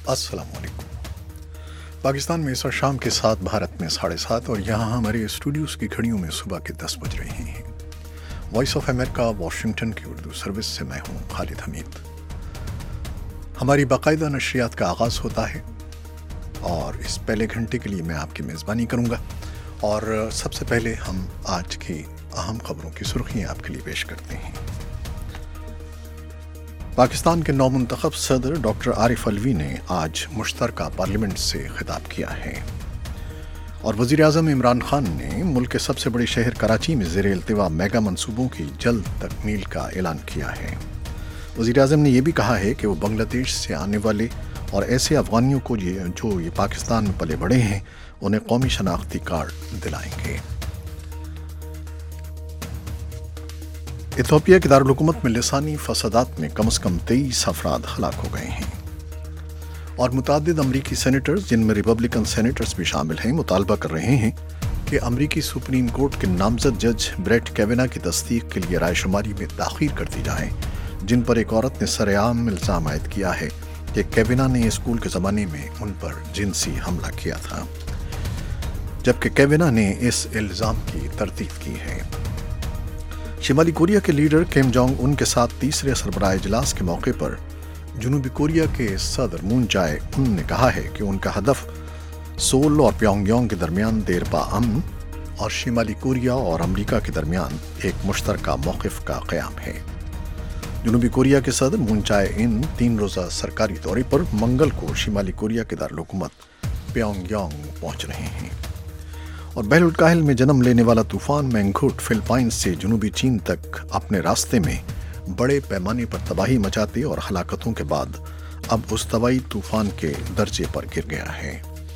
अस्सलाम वालेकुम। पाकिस्तान में इस शाम के 7, भारत में 7:30 और यहाँ हमारे स्टूडियोज़ की घड़ियों में सुबह के 10 बज रहे हैं। वॉइस ऑफ अमेरिका वाशिंगटन की उर्दू सर्विस से मैं हूँ खालिद हमीद। हमारी बाकायदा नशरियात का आगाज़ होता है और इस पहले घंटे के लिए मैं आपकी मेज़बानी करूँगा। और सबसे पहले हम आज की अहम खबरों की सुर्खियाँ आपके लिए पेश करते हैं। पाकिस्तान के नौमुंतखब सदर डॉक्टर आरिफ अलवी ने आज मुश्तरका पार्लियामेंट से खिताब किया है और वज़ीर आज़म इमरान खान ने मुल्क के सबसे बड़े शहर कराची में ज़ेर इल्तिवा मेगा मंसूबों की जल्द तकमील का ऐलान किया है। वज़ीर आज़म ने यह भी कहा है कि वो बांग्लादेश से आने वाले और ऐसे अफ़गानियों को जो पाकिस्तान में पले बड़े हैं उन्हें कौमी शनाख्ती कार्ड दिलाएंगे। इथियोपिया के दारुल-हुकूमत में लिसानी फसादात में कम से कम 23 अफराद हलाक हो गए हैं और मुतअद्दिद अमरीकी सेनेटर्स, जिनमें रिपब्लिकन सेनेटर्स भी शामिल हैं, मुतालबा कर रहे हैं कि अमरीकी सुप्रीम कोर्ट के नामजद जज ब्रेट कैवेना की तस्दीक के लिए रायशुमारी में ताख़ीर कर दी जाए, जिन पर एक औरत ने सरेआम इल्ज़ाम आयद किया है कि कैवेना ने स्कूल के ज़माने में उन पर जिनसी हमला किया था, जबकि कैवेना ने इस इल्ज़ाम की तरदीद की है। शिमाली कोरिया के लीडर किम जोंग उन के साथ तीसरे सरबराह इजलास के मौके पर जनूबी कोरिया के सदर मून जाए उन ने कहा है कि उनका हदफ सोल और प्योंगयांग के दरमियान देरपा अमन और शिमाली कोरिया और अमरीका के दरमियान एक मुश्तरका मौक़िफ़ का क़याम है। जनूबी कोरिया के सदर मून जाए इन 3 रोज़ा सरकारी दौरे पर मंगल को शिमाली कोरिया के दारुल-हुकूमत प्योंगयांग पहुँच रहे हैं और बहर-उल-काहिल में जन्म लेने वाला तूफ़ान मैंगखुट फिलिपाइंस से जनूबी चीन तक अपने रास्ते में बड़े पैमाने पर तबाही मचाते और हलाकतों के बाद अब उस तबाही तूफ़ान के दर्जे पर गिर गया है।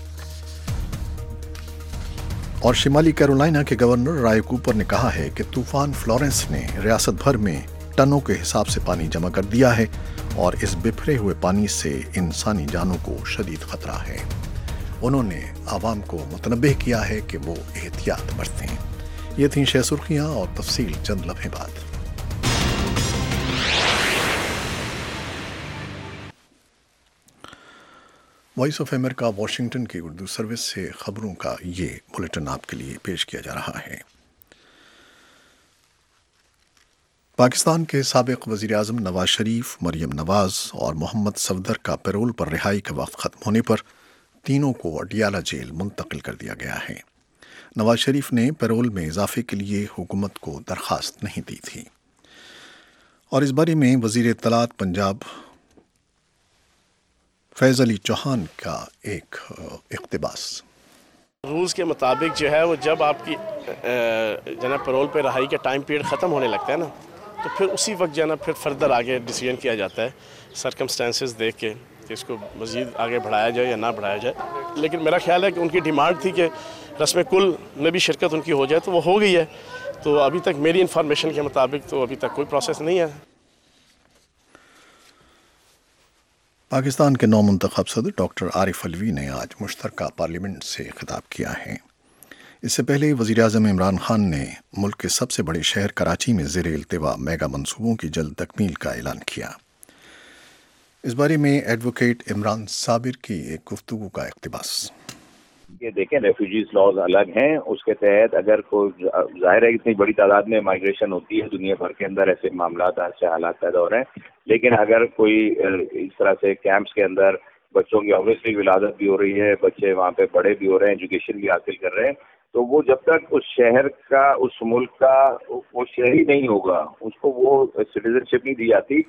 और शिमाली कैरोलिना के गवर्नर राय कूपर ने कहा है कि तूफ़ान फ्लोरेंस ने रियासत भर में टनों के हिसाब से पानी जमा कर दिया है और इस बिखरे हुए पानी से इंसानी जानों को शदीद खतरा है। उन्होंने आवाम को मुतनब्बे किया है कि वो एहतियात बरतें। ये थीं 6 सुर्खियाँ और तफसील चंद लम्हे बाद। वॉइस ऑफ अमेरिका वाशिंगटन की उर्दू सर्विस से खबरों का ये बुलेटिन आपके लिए पेश किया जा रहा है। पाकिस्तान के साबिक वज़ीर आज़म नवाज शरीफ, मरियम नवाज और मोहम्मद सफदर का पैरोल पर रिहाई का वक्त ख़त्म होने पर तीनों को अडियाला जेल मुंतकिल कर दिया गया है। नवाज शरीफ ने पैरोल में इजाफे के लिए हुकूमत को दरख्वास्त नहीं दी थी और इस बारे में वज़ीर इत्तलात पंजाब फैज़ अली चौहान का एक इक़्तिबास। रूल्स के मुताबिक जो है वो जब आपकी जना पैरोल पे रहाई का टाइम पीरियड ख़त्म होने लगता है ना, तो फिर उसी वक्त जो है ना फिर फर्दर आगे डिसीजन किया जाता है सरकमस्टेंसेस देख के कि इसको मज़ीद आगे बढ़ाया जाए या ना बढ़ाया जाए। लेकिन मेरा ख्याल है कि उनकी डिमांड थी कि रस्म कुल में भी शिरकत उनकी हो जाए, तो वो हो गई है। तो अभी तक मेरी इन्फॉर्मेशन के मुताबिक तो अभी तक कोई प्रोसेस नहीं है। पाकिस्तान के नौमुंतखब सदर डॉक्टर आरिफ अलवी ने आज मुश्तरका पार्लियामेंट से खिताब किया है। इससे पहले वज़ीर आज़म इमरान खान ने मुल्क के सबसे बड़े शहर कराची में ज़ेर इल्तिवा मेगा मंसूबों की जल्द तकमील का ऐलान किया। इस बारे में एडवोकेट इमरान साबिर की एक गुफ्तगू का इक़्तिबास। ये देखें, रेफ्यूजीज लॉज अलग हैं, उसके तहत अगर कोई जाहिर है इतनी बड़ी तादाद में माइग्रेशन होती है दुनिया भर के अंदर, ऐसे मामला ऐसे हालात पैदा हो रहे हैं। लेकिन अगर कोई इस तरह से कैंप्स के अंदर बच्चों की ऑब्वियसली विलादत भी हो रही है, बच्चे वहाँ पे बड़े भी हो रहे हैं, एजुकेशन भी हासिल कर रहे हैं, तो वो जब तक उस शहर का, उस मुल्क का वो शहरी नहीं होगा, उसको वो सिटीजनशिप नहीं दी जाती।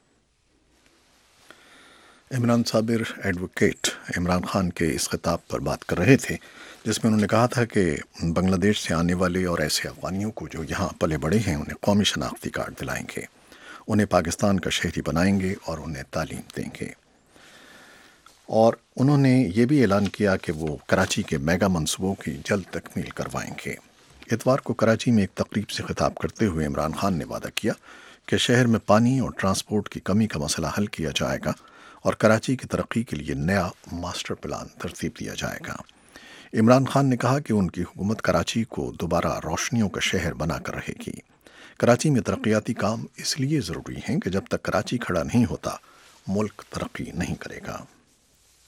इमरान साबिर एडवोकेट इमरान खान के इस खिताब पर बात कर रहे थे, जिसमें उन्होंने कहा था कि बांग्लादेश से आने वाले और ऐसे अफ़गानियों को जो यहाँ पले बड़े हैं उन्हें कौमी शनाख्ती कार्ड दिलाएंगे, उन्हें पाकिस्तान का शहरी बनाएंगे और उन्हें तालीम देंगे। और उन्होंने ये भी ऐलान किया कि वो कराची के मेगा मंसूबों की जल्द तकमील करवाएंगे। इतवार को कराची में एक तकरीब से खिताब करते हुए इमरान खान ने वादा किया कि शहर में पानी और ट्रांसपोर्ट की कमी का मसला हल किया जाएगा और कराची की तरक्की के लिए नया मास्टर प्लान तरतीब दिया जाएगा। इमरान खान ने कहा कि उनकी हुकूमत कराची को दोबारा रोशनियों का शहर बनाकर रहेगी। कराची में तरक्याती काम इसलिए ज़रूरी हैं कि जब तक कराची खड़ा नहीं होता मुल्क तरक्की नहीं करेगा।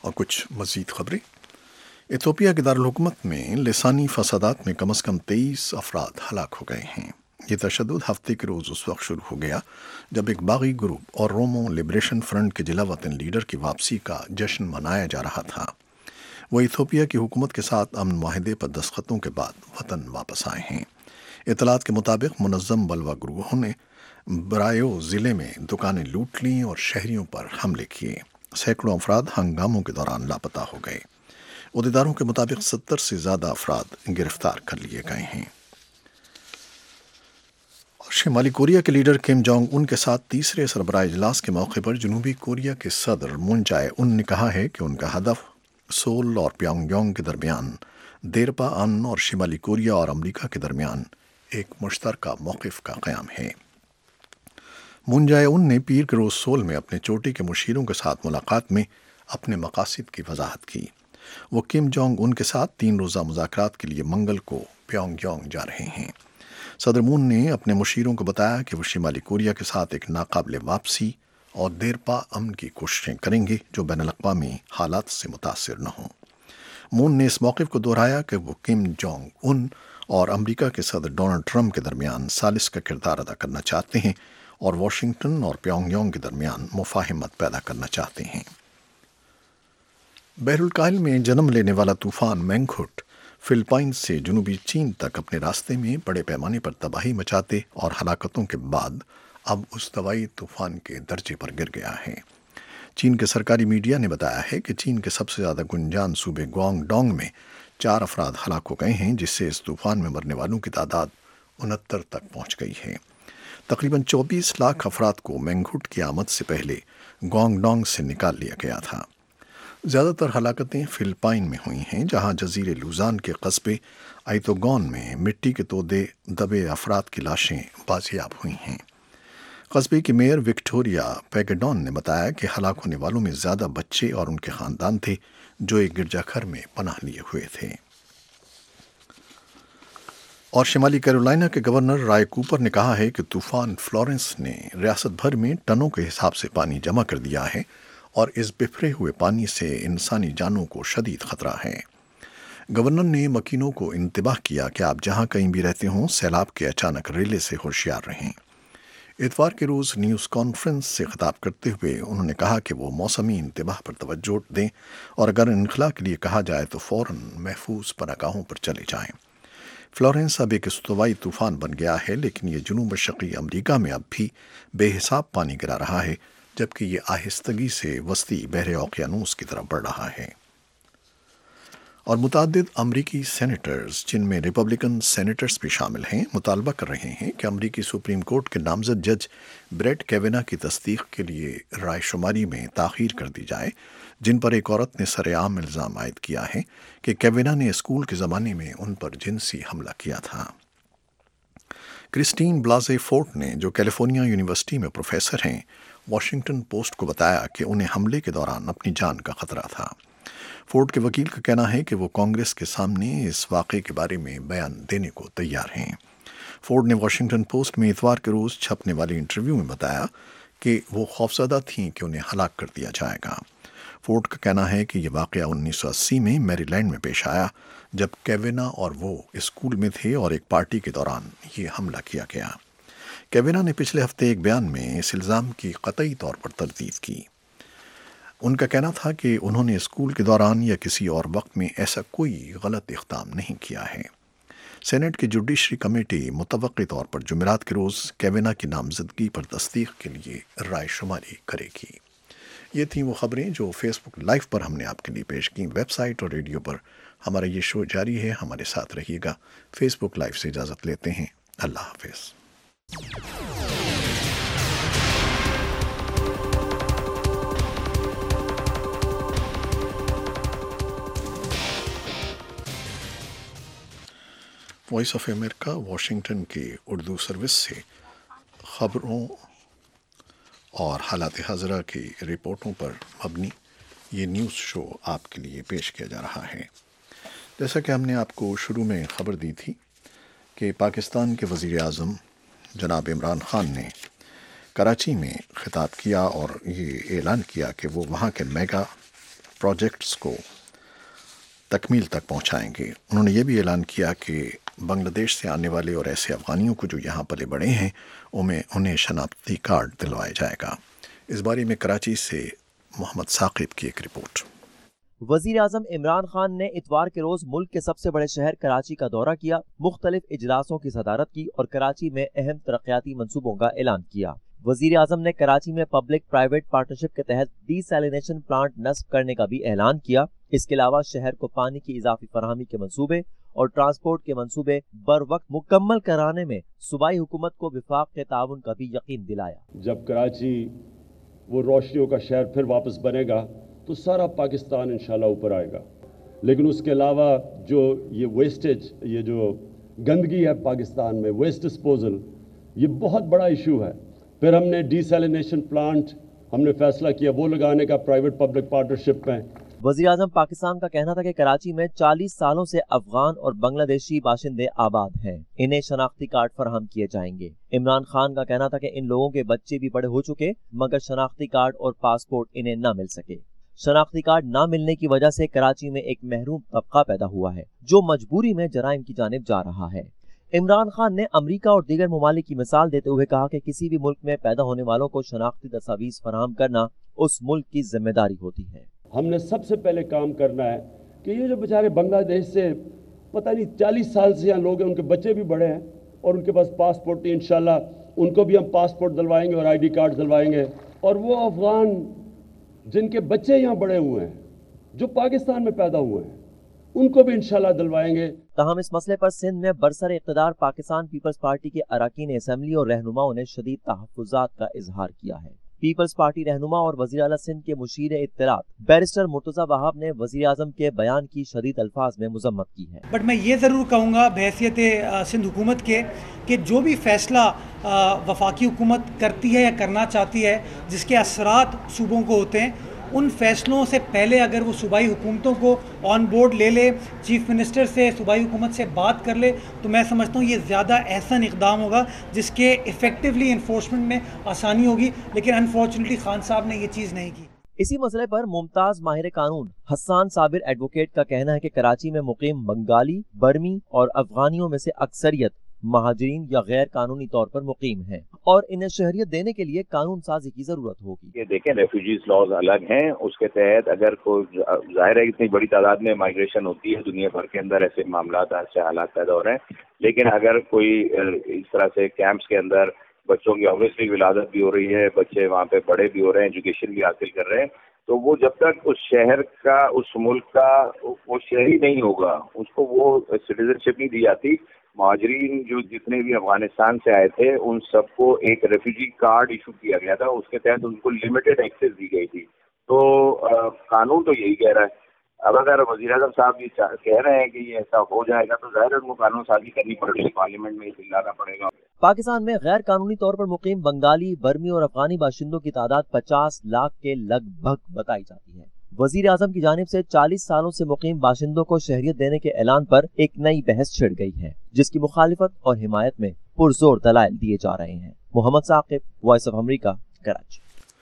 اور کچھ مزید خبریں۔ ایتھوپیا کے دارالحکومت میں لسانی فسادات میں کم از کم 23 افراد ہلاک ہو گئے ہیں۔ یہ تشدد ہفتے کے روز اس وقت شروع ہو گیا جب ایک باغی گروپ اور رومو لبریشن فرنٹ کے جلا وطن لیڈر کی واپسی کا جشن منایا جا رہا تھا۔ وہ ایتھوپیا کی حکومت کے ساتھ امن معاہدے پر دستخطوں کے بعد وطن واپس آئے ہیں۔ اطلاعات کے مطابق منظم بلوا گروہوں نے برایو ضلع میں دکانیں لوٹ لیں اور شہریوں پر حملے کیے۔ سینکڑوں افراد ہنگاموں کے دوران لاپتہ ہو گئے۔ عہدیداروں کے مطابق 70 سے زیادہ افراد گرفتار کر لیے گئے ہیں۔ اور شمالی کوریا کے لیڈر کم جونگ ان کے ساتھ تیسرے سربراہ اجلاس کے موقع پر جنوبی کوریا کے صدر مون جائے ان نے کہا ہے کہ ان کا ہدف سول اور پیونگ یانگ کے درمیان دیرپا امن اور شمالی کوریا اور امریکہ کے درمیان ایک مشترکہ موقف کا قیام ہے۔ مون جائے ان نے پیر کے روز سول میں اپنے چوٹی کے مشیروں کے ساتھ ملاقات میں اپنے مقاصد کی وضاحت کی۔ وہ کم جونگ ان کے ساتھ 3 روزہ مذاکرات کے لیے منگل کو پیونگ یانگ جا رہے ہیں۔ صدر مون نے اپنے مشیروں کو بتایا کہ وہ شمالی کوریا کے ساتھ ایک ناقابل واپسی اور دیرپا امن کی کوششیں کریں گے جو بین الاقوامی حالات سے متاثر نہ ہوں۔ مون نے اس موقف کو دہرایا کہ وہ کم جونگ ان اور امریکہ کے صدر ڈونلڈ ٹرمپ کے درمیان ثالث کا کردار ادا کرنا چاہتے ہیں اور واشنگٹن اور پیونگ یانگ کے درمیان مفاہمت پیدا کرنا چاہتے ہیں۔ بحر الکاہل میں جنم لینے والا طوفان مینگھٹ فلپائنز سے جنوبی چین تک اپنے راستے میں بڑے پیمانے پر تباہی مچاتے اور ہلاکتوں کے بعد اب اس دوائی طوفان کے درجے پر گر گیا ہے۔ چین کے سرکاری میڈیا نے بتایا ہے کہ چین کے سب سے زیادہ گنجان صوبے گوانگ ڈونگ میں 4 افراد ہلاک ہو گئے ہیں، جس سے اس طوفان میں مرنے والوں کی تعداد 69 تک پہنچ گئی ہے۔ تقریباً 24 لاکھ افراد کو مینگھٹ کی آمد سے پہلے گوانگ ڈونگ سے نکال لیا گیا تھا۔ زیادہ تر ہلاکتیں فلپائن میں ہوئی ہیں، جہاں جزیرے لوزان کے قصبے آئیتوگون میں مٹی کے تودے دبے افراد کی لاشیں بازیاب ہوئی ہیں۔ قصبے کی میئر وکٹوریا پیگڈون نے بتایا کہ ہلاک ہونے والوں میں زیادہ بچے اور ان کے خاندان تھے جو ایک گرجا گھر میں پناہ لیے ہوئے تھے۔ اور شمالی کیرولائنا کے گورنر رائے کوپر نے کہا ہے کہ طوفان فلورنس نے ریاست بھر میں ٹنوں کے حساب سے پانی جمع کر دیا ہے اور اس بفرے ہوئے پانی سے انسانی جانوں کو شدید خطرہ ہے۔ گورنر نے مکینوں کو انتباہ کیا کہ آپ جہاں کہیں بھی رہتے ہوں سیلاب کے اچانک ریلے سے ہوشیار رہیں۔ اتوار کے روز نیوز کانفرنس سے خطاب کرتے ہوئے انہوں نے کہا کہ وہ موسمی انتباہ پر توجہ دیں اور اگر انخلاء کے لیے کہا جائے تو فوراً محفوظ پناہگاہوں پر چلے جائیں۔ فلورنس اب ایک استوائی طوفان بن گیا ہے، لیکن یہ جنوب مشرقی امریکہ میں اب بھی بے حساب پانی گرا رہا ہے، جبکہ یہ آہستگی سے وسطی بحر اوقیانوس کی طرف بڑھ رہا ہے۔ اور متعدد امریکی سینیٹرز، جن میں ریپبلکن سینیٹرز بھی شامل ہیں، مطالبہ کر رہے ہیں کہ امریکی سپریم کورٹ کے نامزد جج بریٹ کیوینہ کی تصدیق کے لیے رائے شماری میں تاخیر کر دی جائے، جن پر ایک عورت نے سر عام الزام عائد کیا ہے کہ کیوینہ نے اسکول کے زمانے میں ان پر جنسی حملہ کیا تھا۔ کرسٹین بلازے فورٹ نے، جو کیلیفورنیا یونیورسٹی میں پروفیسر ہیں، واشنگٹن پوسٹ کو بتایا کہ انہیں حملے کے دوران اپنی جان کا خطرہ تھا۔ فورڈ کے وکیل کا کہنا ہے کہ وہ کانگریس کے سامنے اس واقعے کے بارے میں بیان دینے کو تیار ہیں۔ فورڈ نے واشنگٹن پوسٹ میں اتوار کے روز چھپنے والے انٹرویو میں بتایا کہ وہ خوفزدہ تھیں کہ انہیں ہلاک کر دیا جائے گا۔ فورڈ کا کہنا ہے کہ یہ واقعہ 1980 میں میری لینڈ میں پیش آیا، جب کیوینہ اور وہ اسکول میں تھے اور ایک پارٹی کے دوران یہ حملہ کیا گیا۔ کیوینہ نے پچھلے ہفتے ایک بیان میں اس الزام کی قطعی طور پر تردید کی۔ ان کا کہنا تھا کہ انہوں نے اسکول کے دوران یا کسی اور وقت میں ایسا کوئی غلط اقدام نہیں کیا ہے۔ سینٹ کی جوڈیشری کمیٹی متوقع طور پر جمعرات کے روز کیوینہ کی نامزدگی پر تصدیق کے لیے رائے شماری کرے گی۔ یہ تھیں وہ خبریں جو فیس بک لائیو پر ہم نے آپ کے لیے پیش کی۔ ویب سائٹ اور ریڈیو پر ہمارا یہ شو جاری ہے، ہمارے ساتھ رہیے گا۔ فیس بک لائیو سے اجازت لیتے ہیں، اللہ حافظ۔ وائس آف امریکہ واشنگٹن کی اردو سروس سے خبروں اور حالات حاضرہ کی رپورٹوں پر مبنی یہ نیوز شو آپ کے لیے پیش کیا جا رہا ہے۔ جیسا کہ ہم نے آپ کو شروع میں خبر دی تھی کہ پاکستان کے وزیر اعظم جناب عمران خان نے کراچی میں خطاب کیا اور یہ اعلان کیا کہ وہ وہاں کے میگا प्रोजेक्ट्स को तकमील तक पहुंचाएंगे। उन्होंने ये भी ऐलान किया कि बांग्लादेश से आने वाले और ऐसे अफ़गानियों को जो यहाँ पले बड़े हैं उन्हें शनाख्ती कार्ड दिलवाया जाएगा। इस बारे में कराची से मोहम्मद साकिब की एक रिपोर्ट। वजीर आज़म इमरान खान ने इतवार के रोज मुल्क के सबसे बड़े शहर कराची का दौरा किया, मुख्तलिफ इजलासों की सदारत की और कराची में अहम तरक्याती मंसूबों का ऐलान किया। वजीर आज़म ने कराची में पब्लिक प्राइवेट पार्टनरशिप के तहत डीसैलिनेशन प्लांट नस्ब करने का भी ऐलान किया। इसके अलावा शहर को पानी की इजाफी फराहमी के मंसूबे और ट्रांसपोर्ट के मंसूबे बर वक्त मुकम्मल कराने में सूबाई हुकूमत को विफाक के ताउन का भी यकीन दिलाया। जब कराची वो रोशनियों का शहर फिर वापस बनेगा तो सारा पाकिस्तान इंशाल्लाह ऊपर आएगा। लेकिन उसके अलावा जो ये वेस्टेज, ये जो गंदगी है पाकिस्तान में, वेस्ट डिस्पोजल, ये बहुत बड़ा इशू है। फिर हमने डीसैलिनेशन प्लांट हमने फैसला किया वो लगाने का प्राइवेट पब्लिक पार्टनरशिप में। वज़ीर आज़म पाकिस्तान का कहना था कि कराची में 40 सालों से अफगान और बांग्लादेशी बाशिंदे आबाद हैं, इन्हें शनाख्ती कार्ड फराहम किए जाएंगे। इमरान खान का कहना था कि इन लोगों के बच्चे भी बड़े हो चुके मगर शनाख्ती कार्ड और पासपोर्ट इन्हें न मिल सके। शनाख्ती कार्ड न मिलने की वजह से कराची में एक महरूम तबका पैदा हुआ है जो मजबूरी में जराइम की जानिब जा रहा है। इमरान खान ने अमेरिका और दीगर ममालिक की मिसाल देते हुए कहा कि किसी भी मुल्क में पैदा होने वालों को शनाख्ती दस्तावेज फराहम करना उस मुल्क की जिम्मेदारी होती है। हमने सबसे पहले काम करना है कि ये जो बेचारे बांग्लादेश से पता नहीं 40 साल से यहाँ लोग हैं, उनके बच्चे भी बड़े हैं और उनके पास पासपोर्ट नहीं, इंशाल्लाह उनको भी हम पासपोर्ट दिलवाएंगे और ID कार्ड दिलवाएंगे। और वो अफगान जिनके बच्चे यहाँ बड़े हुए हैं, जो पाकिस्तान में पैदा हुए हैं, उनको भी इंशाल्लाह दिलवाएंगे। ताहम इस मसले पर सिंध में बरसर इक़्तिदार पाकिस्तान पीपल्स पार्टी के अरकान असम्बली और रहनुमाओं ने शदीद तहफ़्फ़ुज़ात का इजहार किया है। पीपल्स पार्टी रहनुमा और वज़ीर आला सिंध के मुशीर इत्तलात बैरिस्टर मुर्तज़ा वहाब ने वज़ीर आज़म के बयान की शदीद अल्फाज में मुज़म्मत की है। बट मैं ये ज़रूर कहूँगा बहैसियत सिंध हुकूमत के कि जो भी फैसला वफाकी हुकूमत करती है या करना चाहती है जिसके असरात सूबों को होते हैं, उन फैसलों से पहले अगर वो सूबाई हुकूमतों को ऑन बोर्ड ले ले, चीफ मिनिस्टर से सूबाई हुकूमत से बात कर ले, तो मैं समझता हूँ ये ज़्यादा एहसन इक़दाम होगा जिसके इफ़ेक्टिवली इन्फोर्समेंट में आसानी होगी। लेकिन अनफॉर्चुनेटली खान साहब ने ये चीज़ नहीं की। इसी मसले पर मुमताज़ माहिर कानून हसन साबिर एडवोकेट का कहना है कि कराची में मुकीम बंगाली, बर्मी और अफगानियों में से अक्सरियत महाजरीन या गैर कानूनी तौर पर मुकीम हैं और इन्हें शहरियत देने के लिए कानून साजी की जरूरत होगी। ये देखें, रेफ्यूजीज लॉज अलग हैं, उसके तहत अगर कोई जाहिर है इतनी बड़ी तादाद में माइग्रेशन होती है दुनिया भर के अंदर, ऐसे मामला ऐसे हालात पैदा हो रहे हैं। लेकिन अगर कोई इस तरह से कैंप्स के अंदर बच्चों की ऑब्वियसली विलादत भी हो रही है, बच्चे वहाँ पे बड़े भी हो रहे हैं, एजुकेशन भी हासिल कर रहे हैं, तो वो जब तक उस शहर का, उस मुल्क का वो शहरी नहीं होगा, उसको वो सिटीजनशिप नहीं दी जाती। महाजरीन जो जितने भी अफगानिस्तान से आए थे उन सबको एक रेफ्यूजी कार्ड इशू किया गया था, उसके तहत उनको लिमिटेड एक्सेस दी गई थी। तो कानून तो यही कह रहा है। अब अगर वज़ीर आज़म साहब ये कह रहे हैं कि ये ऐसा हो जाएगा तो ज़ाहिर है उनको कानून साजी करनी पड़ेगी, पार्लियामेंट में बिल लाना पड़ेगा। पाकिस्तान में गैर कानूनी तौर पर मुकीम बंगाली, बर्मी और अफगानी बाशिंदों की तादाद 50 लाख के लगभग बताई जाती है। वजीर आजम की जानिब से 40 सालों से मुकीम बाशिंदों को शहरियत देने के ऐलान पर एक नई बहस छिड़ गई है जिसकी मुखालिफत और हिमायत में पुरजोर दलाइल दिए जा रहे हैं। Mohammad Saqib, voice of America, Karachi.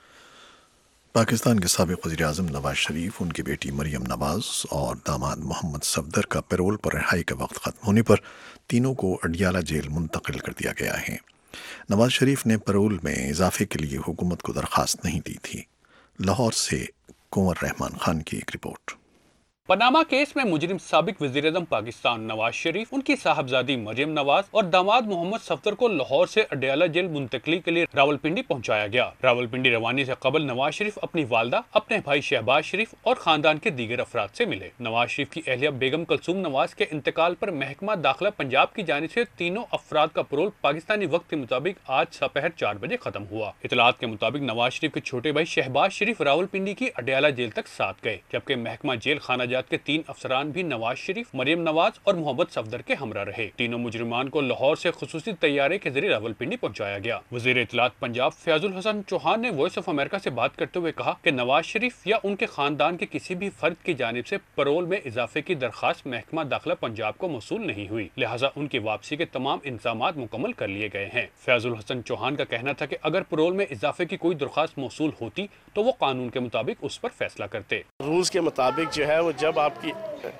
Pakistan के साबिक वज़ीर आज़म नवाज शरीफ, उनकी बेटी मरियम नवाज और दामाद मोहम्मद सफदर का पैरोल पर रिहाई का वक्त खत्म होने पर तीनों को अडियाला जेल मुंतकिल कर दिया गया है। नवाज शरीफ ने पैरोल में इजाफे के लिए हुकूमत को दरख्वास्त नहीं दी थी। लाहौर से कुंवर रहमान खान की एक रिपोर्ट। पनामा केस में मुजरिम साबिक वज़ीर-ए-आज़म पाकिस्तान नवाज शरीफ, उनकी साहबजादी मरियम नवाज और दामाद मोहम्मद सफदर को लाहौर से अडियाला जेल मुंतकली के लिए रावलपिंडी पहुंचाया गया। रावलपिंडी रवानी से कबल नवाज शरीफ अपनी वालदा, अपने भाई शहबाज शरीफ और खानदान के दीगर अफराद से मिले। नवाज शरीफ की अहलिया बेगम कलसूम नवाज के इंतकाल पर महकमा दाखिला पंजाब की जानिब से तीनों अफराद का पैरोल पाकिस्तानी वक्त के मुताबिक आज दोपहर 4 बजे खत्म हुआ। इतलात के मुताबिक नवाज शरीफ के छोटे भाई शहबाज शरीफ रावलपिंडी की अडियाला जेल तक साथ गए, जबकि महकमा जेल खाना احتجاجات کے 3 افسران بھی نواز شریف، مریم نواز اور محمد صفدر کے ہمراہ رہے۔ تینوں مجرمان کو لاہور سے خصوصی طیارے کے ذریعے راولپنڈی پہنچایا گیا۔ وزیر اطلاعات پنجاب فیاض الحسن چوہان نے وائس آف امریکہ سے بات کرتے ہوئے کہا کہ نواز شریف یا ان کے خاندان کے کسی بھی فرد کی جانب سے پرول میں اضافے کی درخواست محکمہ داخلہ پنجاب کو موصول نہیں ہوئی، لہٰذا ان کی واپسی کے تمام انتظامات مکمل کر لیے گئے ہیں۔ فیاض الحسن چوہان کا کہنا تھا کہ اگر پرول میں اضافے کی کوئی درخواست موصول ہوتی تو وہ قانون کے مطابق اس پر فیصلہ کرتے۔ رولز کے مطابق جو ہے وہ جب آپ کی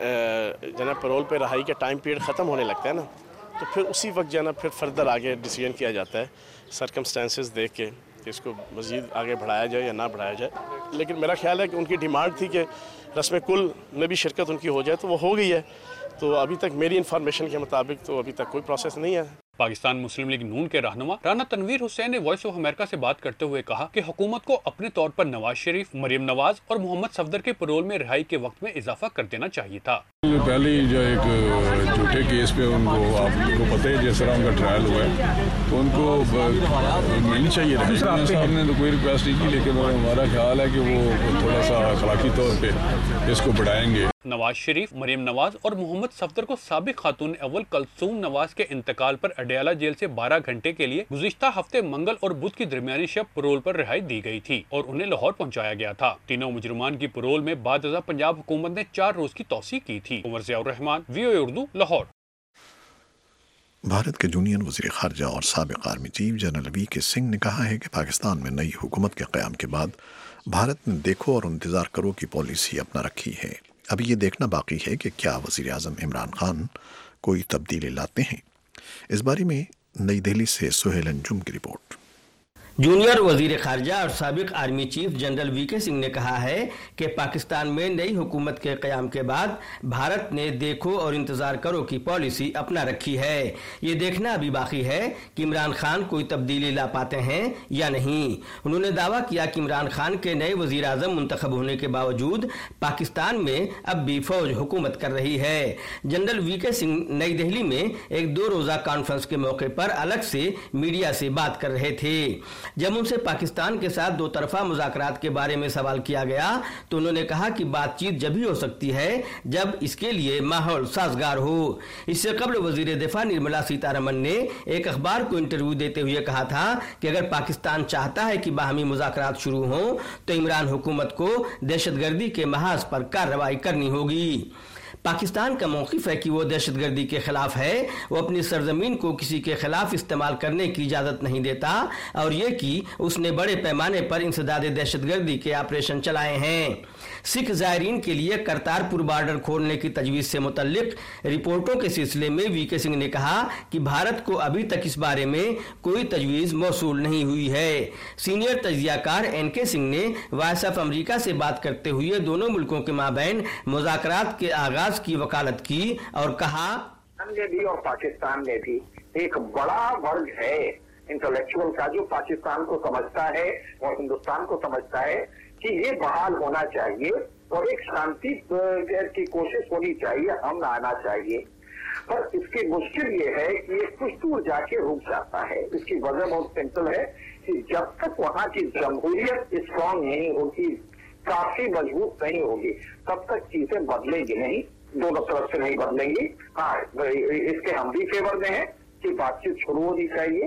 پرول پہ رہائی کا ٹائم پیریڈ ختم ہونے لگتا ہے نا، تو پھر اسی وقت پھر فردر آگے ڈیسیژن کیا جاتا ہے سرکمسٹانسز دیکھ کے کہ اس کو مزید آگے بڑھایا جائے یا نہ بڑھایا جائے۔ لیکن میرا خیال ہے کہ ان کی ڈیمانڈ تھی کہ رسم کل میں بھی شرکت ان کی ہو جائے، تو وہ ہو گئی ہے۔ تو ابھی تک میری انفارمیشن کے مطابق تو ابھی تک کوئی پروسیس نہیں ہے۔ پاکستان مسلم لیگ نون کے رہنما رانا تنویر حسین نے وائس آف امریکہ سے بات کرتے ہوئے کہا کہ حکومت کو اپنے طور پر نواز شریف، مریم نواز اور محمد صفدر کے پرول میں رہائی کے وقت میں اضافہ کر دینا چاہیے تھا۔ پہلے جو ایک جھوٹے کیس پہ ان کو آپ کو پتہ ہے جس طرح ان کا ٹرائل ہوا ہے تو ان کو ملنی چاہیے رہائی۔ صاحب نے تو کوئی ریکویسٹ نہیں کی، لیکن ہمارا خیال ہے کہ وہ تھوڑا سا اخلاقی طور پہ اس کو بڑھائیں گے۔ نواز شریف، مریم نواز اور محمد صفدر کو سابق خاتون اول کلثوم نواز کے انتقال پر اڈیالہ جیل سے 12 گھنٹے کے لیے گزشتہ ہفتے منگل اور بدھ کی درمیانی شب پرول پر رہائی دی گئی تھی اور انہیں لاہور پہنچایا گیا تھا۔ تینوں مجرمان کی پرول میں بعد ازاں پنجاب حکومت نے 4 روز کی توسیع کی تھی۔ عمر ضیاء الرحمان، VOA اردو، لاہور۔ بھارت کے جونیئر وزیر خارجہ اور سابق army chief general VK Singh نے کہا ہے کہ پاکستان میں نئی حکومت کے قیام کے بعد بھارت نے دیکھو اور انتظار کرو کی پالیسی اپنا رکھی ہے۔ ابھی یہ دیکھنا باقی ہے کہ کیا وزیر اعظم عمران خان کوئی تبدیلی لاتے ہیں۔ اس بارے میں نئی دہلی سے سہیل انجم کی رپورٹ۔ جونیئر وزیر خارجہ اور سابق army chief general VK Singh نے کہا ہے کہ پاکستان میں نئی حکومت کے قیام کے بعد بھارت نے دیکھو اور انتظار کرو کی پالیسی اپنا رکھی ہے۔ یہ دیکھنا ابھی باقی ہے کہ عمران خان کوئی تبدیلی لا پاتے ہیں یا نہیں۔ انہوں نے دعویٰ کیا کہ عمران خان کے نئے وزیر اعظم منتخب ہونے کے باوجود پاکستان میں اب بھی فوج حکومت کر رہی ہے۔ جنرل VK سنگھ نئی دہلی میں ایک 2 روزہ کانفرنس کے موقع پر الگ سے میڈیا سے بات کر رہے تھے۔ جب ان سے پاکستان کے ساتھ 2 طرفہ مذاکرات کے بارے میں سوال کیا گیا تو انہوں نے کہا کہ بات چیت جب ہی ہو سکتی ہے جب اس کے لیے ماحول سازگار ہو۔ اس سے قبل وزیر دفاع نرملا سیتارمن نے ایک اخبار کو انٹرویو دیتے ہوئے کہا تھا کہ اگر پاکستان چاہتا ہے کہ باہمی مذاکرات شروع ہوں تو عمران حکومت کو دہشت گردی کے محاذ پر کارروائی کرنی ہوگی۔ پاکستان کا موقف ہے کہ وہ دہشت گردی کے خلاف ہے، وہ اپنی سرزمین کو کسی کے خلاف استعمال کرنے کی اجازت نہیں دیتا، اور یہ کہ اس نے بڑے پیمانے پر انسداد دہشت گردی کے آپریشن چلائے ہیں۔ سکھ زائرین کے لیے کرتارپور بارڈر کھولنے کی تجویز سے متعلق رپورٹوں کے سلسلے میں VK سنگھ نے کہا کہ بھارت کو ابھی تک اس بارے میں کوئی تجویز موصول نہیں ہوئی ہے۔ سینئر تجزیہ کار NK سنگھ نے وائس آف امریکہ سے بات کرتے ہوئے دونوں ملکوں کے مابین مذاکرات کے آغاز کی وکالت کی اور کہا نے بھی اور پاکستان میں بھی ایک بڑا ورگ ہے انٹلیکچوئل کا جو پاکستان کو سمجھتا ہے اور ہندوستان کو سمجھتا ہے کہ یہ بحال ہونا چاہیے اور ایک شانتی کی کوشش ہونی چاہیے، امن آنا چاہیے۔ پر اس کی مشکل یہ ہے کہ یہ کچھ دور جا کے رک جاتا ہے۔ اس کی وجہ بہت سمپل ہے کہ جب تک وہاں کی جمہوریت اسٹرانگ نہیں ہوگی، کافی مضبوط نہیں ہوگی، تب تک چیزیں بدلیں گی نہیں، دونوں طرف سے نہیں بدلیں گی۔ ہاں، اس کے ہم بھی فیور میں ہیں کہ بات چیت شروع ہونی چاہیے۔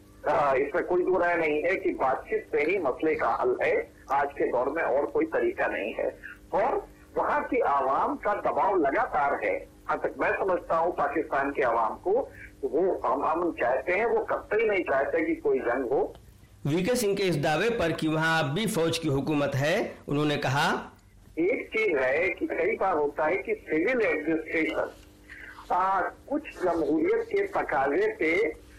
اس میں کوئی دو رائے نہیں ہے کہ بات چیت سے ہی مسئلے کا حل ہے، آج کے دور میں اور کوئی طریقہ نہیں ہے۔ اور وہاں کی عوام کا دباؤ لگاتار ہے، ہاں تک میں سمجھتا ہوں پاکستان کے عوام کو وہ امن چاہتے ہیں، وہ کبھی نہیں چاہتے کہ کوئی جنگ ہو۔ VK سنگھ کے اس دعوے پر کہ وہاں اب بھی فوج کی حکومت ہے، انہوں نے کہا ایک چیز ہے کہ کئی بار ہوتا ہے کہ سول ایڈمنسٹریشن کچھ جمہوریت کے تقاضے پہ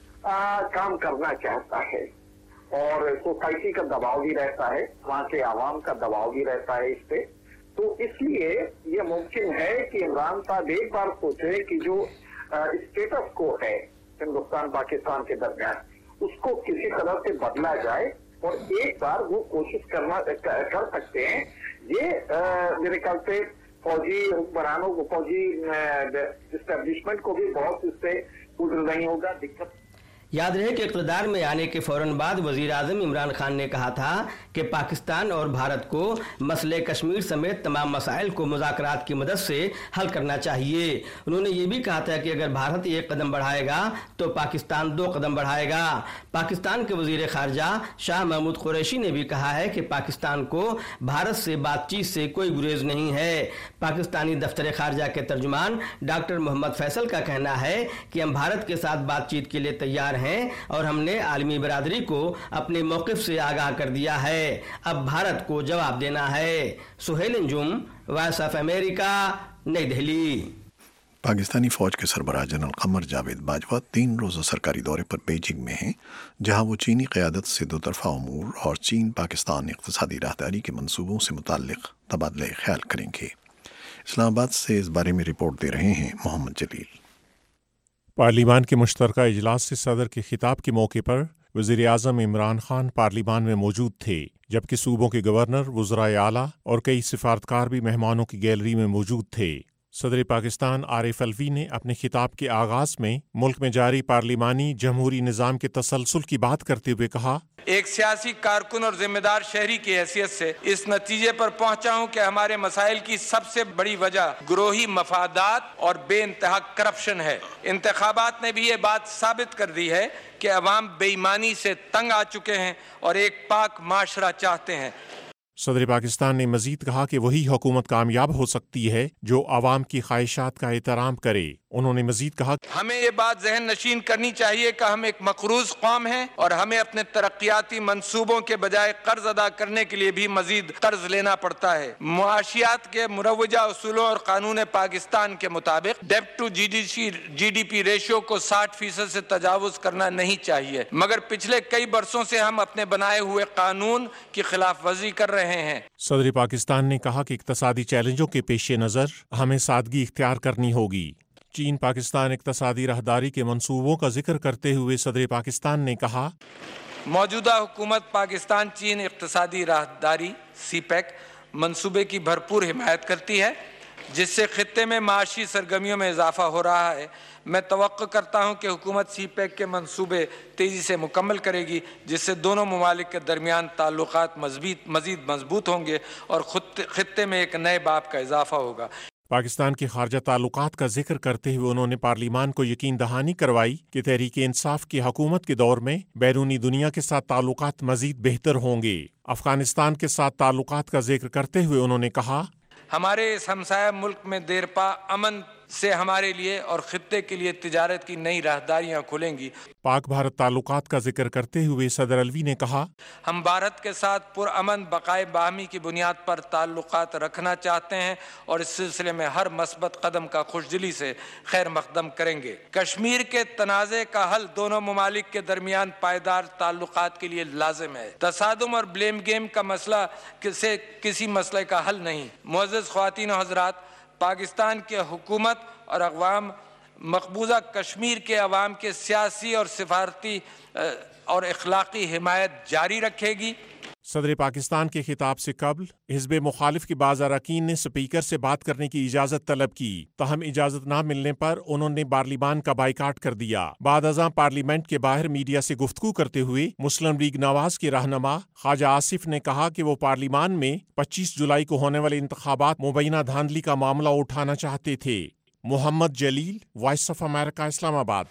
کام کرنا چاہتا ہے اور سوسائٹی کا دباؤ بھی رہتا ہے، وہاں کے عوام کا دباؤ بھی رہتا ہے اس پہ، تو اس لیے یہ ممکن ہے کہ عمران صاحب ایک بار سوچے کہ جو اسٹیٹس کو ہے ہندوستان پاکستان کے درمیان اس کو کسی طرح سے بدلا جائے، اور ایک بار وہ کوشش کر سکتے ہیں۔ یہ میرے خیال سے فوجی حکمرانوں کو، فوجی اسٹیبلشمنٹ کو بھی بہت اس سے گزر نہیں ہوگا دقت۔ याद रहे कि इक़्तिदार में आने के फौरन बाद वज़ीर आज़म इमरान खान ने कहा था कि पाकिस्तान और भारत को मसले कश्मीर समेत तमाम मसाइल को मुज़ाकरात की मदद से हल करना चाहिए। उन्होंने ये भी कहा था कि अगर भारत एक कदम बढ़ाएगा तो पाकिस्तान 2 कदम बढ़ाएगा। पाकिस्तान के वज़ीर ख़ारजा शाह महमूद कुरैशी ने भी कहा है कि पाकिस्तान को भारत से बातचीत से कोई गुरेज नहीं है। पाकिस्तानी दफ्तर ख़ारजा के तर्जुमान डॉक्टर मोहम्मद फैसल का कहना है कि हम भारत के साथ बातचीत के लिए तैयार हैं और हमने आलमी बरादरी को अपने मौक़िफ़ से आगाह कर दिया है। अब भारत को जवाब देना है। Suhail Anjum, voice of America, New Delhi. Pakistani फौज के सरबराह जनरल कमर जावेद बाजवा 3 रोज़ा सरकारी दौरे पर बीजिंग में हैं, जहां वो चीनी क़यादत से दोतरफ़ा उमूर और चीन पाकिस्तान इक़्तिसादी राहदारी के मंसूबों से मुताल्लिक़ तबादले ख्याल करेंगे। इस्लामाबाद से इस बारे में रिपोर्ट दे रहे हैं मोहम्मद जलील। पार्लिमान के मुश्तरका इजलास से सदर के खिताब के मौके पर वज़ीर आज़म इमरान खान पार्लिमान में मौजूद थे, जबकि सूबों के गवर्नर, वज़राए आला और कई सिफारतकार भी मेहमानों की गैलरी में मौजूद थे। सदर पाकिस्तान आरिफ अलवी ने अपने खिताब के आगाज़ में मुल्क में जारी पार्लिमानी जमहूरी निज़ाम के तसलसल की बात करते हुए कहा, एक सियासी कारकुन और जिम्मेदार शहरी की हैसियत से इस नतीजे पर पहुंचा हूं कि हमारे मसाइल की सबसे बड़ी वजह गिरोही मफादात और बेइंतहा करप्शन है। इंतखाबात ने भी ये बात साबित कर दी है कि अवाम बेईमानी से तंग आ चुके हैं और एक पाक माशरा चाहते हैं। सदर पाकिस्तान ने मजीद कहा कि वही हुकूमत कामयाब हो सकती है जो आवाम की ख्वाहिशात का एहतराम करे। उन्होंने मजीद कहा, हमें ये बात जहन नशीन करनी चाहिए कि हम एक मकरूज कौम हैं और हमें अपने तरक्याती मंसूबों के बजाय कर्ज अदा करने के लिए भी मजीद कर्ज लेना पड़ता है। मुआशियात के मुरव्वजा उसूलों और कानून पाकिस्तान के मुताबिक डेब्ट टू GDP रेशियो को 60% से तजावुज करना नहीं चाहिए, मगर पिछले कई बरसों से हम अपने बनाए हुए कानून की खिलाफ वर्जी कर रहे हैं। सदर पाकिस्तान ने कहा कि इक्तसादी चैलेंजों के पेश नज़र हमें सादगी इख्तियार करनी होगी। चीन पाकिस्तान इक्तसादी राहदारी के मंसूबों का जिक्र करते हुए सदर पाकिस्तान ने कहा, मौजूदा हुकूमत पाकिस्तान चीन इक्तसादी राहदारी CPEC मंसूबे की भरपूर हिमायत करती है, जिससे खित्ते में माशी सरगर्मियों में इजाफा हो रहा है। मैं तवक्को करता हूं कि हुकूमत CPEC के मंसूबे तेज़ी से मुकम्मल करेगी, जिससे दोनों ममालिक के दरमियान ताल्लुकात मज़ीद मजबूत होंगे और खित्ते में एक नए बाब का इजाफा होगा। पाकिस्तान के खारजा ताल्लुकात का जिक्र करते हुए उन्होंने पार्लिमान को यकीन दहानी करवाई कि तहरीक इंसाफ की हुकूमत के दौर में बैरूनी दुनिया के साथ ताल्लुकात मजीद बेहतर होंगे। अफगानिस्तान के साथ ताल्लुकात का जिक्र करते हुए उन्होंने कहा, हमारे इस हमसाया मुल्क में देरपा अमन से हमारे लिए और खित्ते के लिए तिजारत की नई राहदारियां खुलेंगी। पाक भारत ताल्लुकात का जिक्र करते हुए सदर अलवी ने कहा, हम भारत के साथ पुरअमन बकाए बाहमी की बुनियाद पर ताल्लुकात रखना चाहते हैं और इस सिलसिले में हर मस्बत कदम का खुशदिली से खैर मकदम करेंगे। कश्मीर के तनाज़े का हल दोनों ममालिक के दरमियान पायदार ताल्लुकात के लिए लाजिम है। तसादुम और ब्लेम गेम का मसला किसी मसले का हल नहीं। मुअज़्ज़ज़ ख्वातीन और हज़रात, पाकिस्तान के हुकूमत और अक़वाम मकबूजा कश्मीर के अवाम के सियासी और सिफारती और इखलाकी हिमायत जारी रखेगी। सदर पाकिस्तान के खिताब से कबल हिज़्ब मुखालिफ के बाज़ अरकान ने स्पीकर से बात करने की इजाज़त तलब की, ताहम इजाज़त न मिलने पर उन्होंने पार्लिमान का बाइकाट कर दिया। बाद अज़ां पार्लियामेंट के बाहर मीडिया से गुफ्तगू करते हुए मुस्लिम लीग नवाज के रहनुमा ख्वाजा आसिफ ने कहा कि वो पार्लिमान में 25 जुलाई को होने वाले इंतखाबात मुबैना धांधली का मामला उठाना चाहते थे। Mohammad Jalil, voice of America, Islamabad.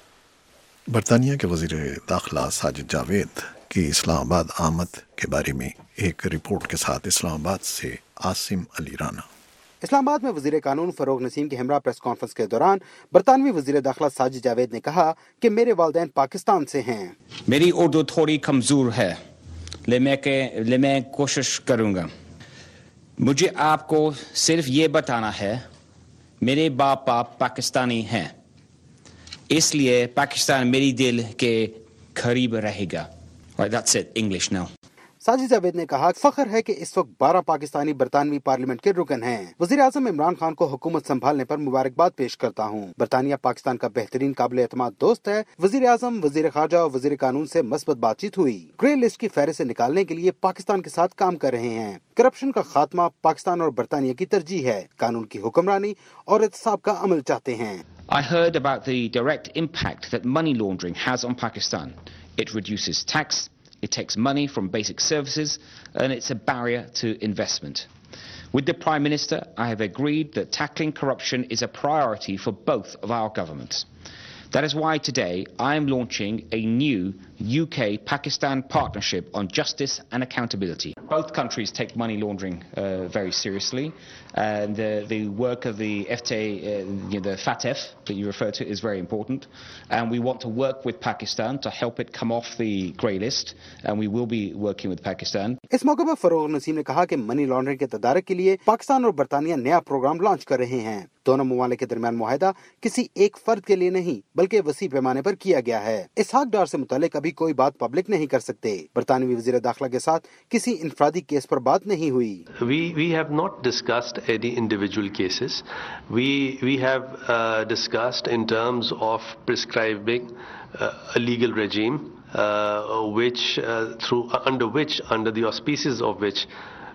बरतानिया के वज़ीर दाखिला साजिद जावेद की इस्लामाबाद आमद के बारे में एक रिपोर्ट के साथ इस्लामाबाद से आसिम अली राना। इस्लामाबाद में वज़ीर कानून फ़रोग़ नसीम की हमरा प्रेस कॉन्फ्रेंस के दौरान बरतानवी वज़ीर दाखिला साजिद जावेद ने कहा कि मेरे वालिदैन पाकिस्तान से हैं। मेरी उर्दू थोड़ी कमज़ोर है, ले मैं कोशिश करूँगा। मुझे आपको सिर्फ ये बताना है, मेरे बाप पाकिस्तानी हैं, इसलिए पाकिस्तान मेरी दिल के करीब रहेगा। That's it, English now. Sajid Javed ने कहा, फख्र है कि इस वक्त 12 पाकिस्तानी बरतानवी पार्लियामेंट के रुकन हैं। वज़ीर आज़म इमरान खान को हुकूमत संभालने पर मुबारकबाद पेश करता हूँ। बरतानिया पाकिस्तान का बेहतरीन काबिल एतमाद दोस्त है। वज़ीर आज़म, वज़ीर ख़ारजा और वज़ीर कानून से मस्बत बातचीत हुई। ग्रे लिस्ट की फहरिस्त से निकालने के लिए पाकिस्तान के साथ काम कर रहे हैं। करप्शन का खात्मा पाकिस्तान और बरतानिया की तरजीह है। कानून की हुक्मरानी और एहतसाब का अमल चाहते हैं। I heard about the direct impact that money laundering has on Pakistan. It reduces tax, it takes money from basic services, and it's a barrier to investment. With the Prime Minister, I have agreed that tackling corruption is a priority for both of our governments. That is why today I am launching a new UK-Pakistan partnership on justice and accountability. Both countries take money laundering very seriously, and the work of the FTA, the FATF that you refer to, is very important. And we want to work with Pakistan to help it come off the grey list, and we will be working with Pakistan. इस मौके पर फरोग नसीम ने कहा कि money laundering के तदारक के लिए पाकिस्तान और बरतानिया नया प्रोग्राम लॉन्च कर रहे हैं। दोनों ममालिक के दरमियान मुआहदा किसी एक फर्द के लिए नहीं बल्कि वसी पैमाने पर किया गया है। इसहाक डार से मुतालिक अभी कोई बात पब्लिक नहीं कर सकते। बरतानवी वज़ीर दाखिला के साथ किसी इनफरादी केस पर बात नहीं हुई। We have not discussed any individual cases. We have discussed in terms of prescribing a legal regime under the auspices of which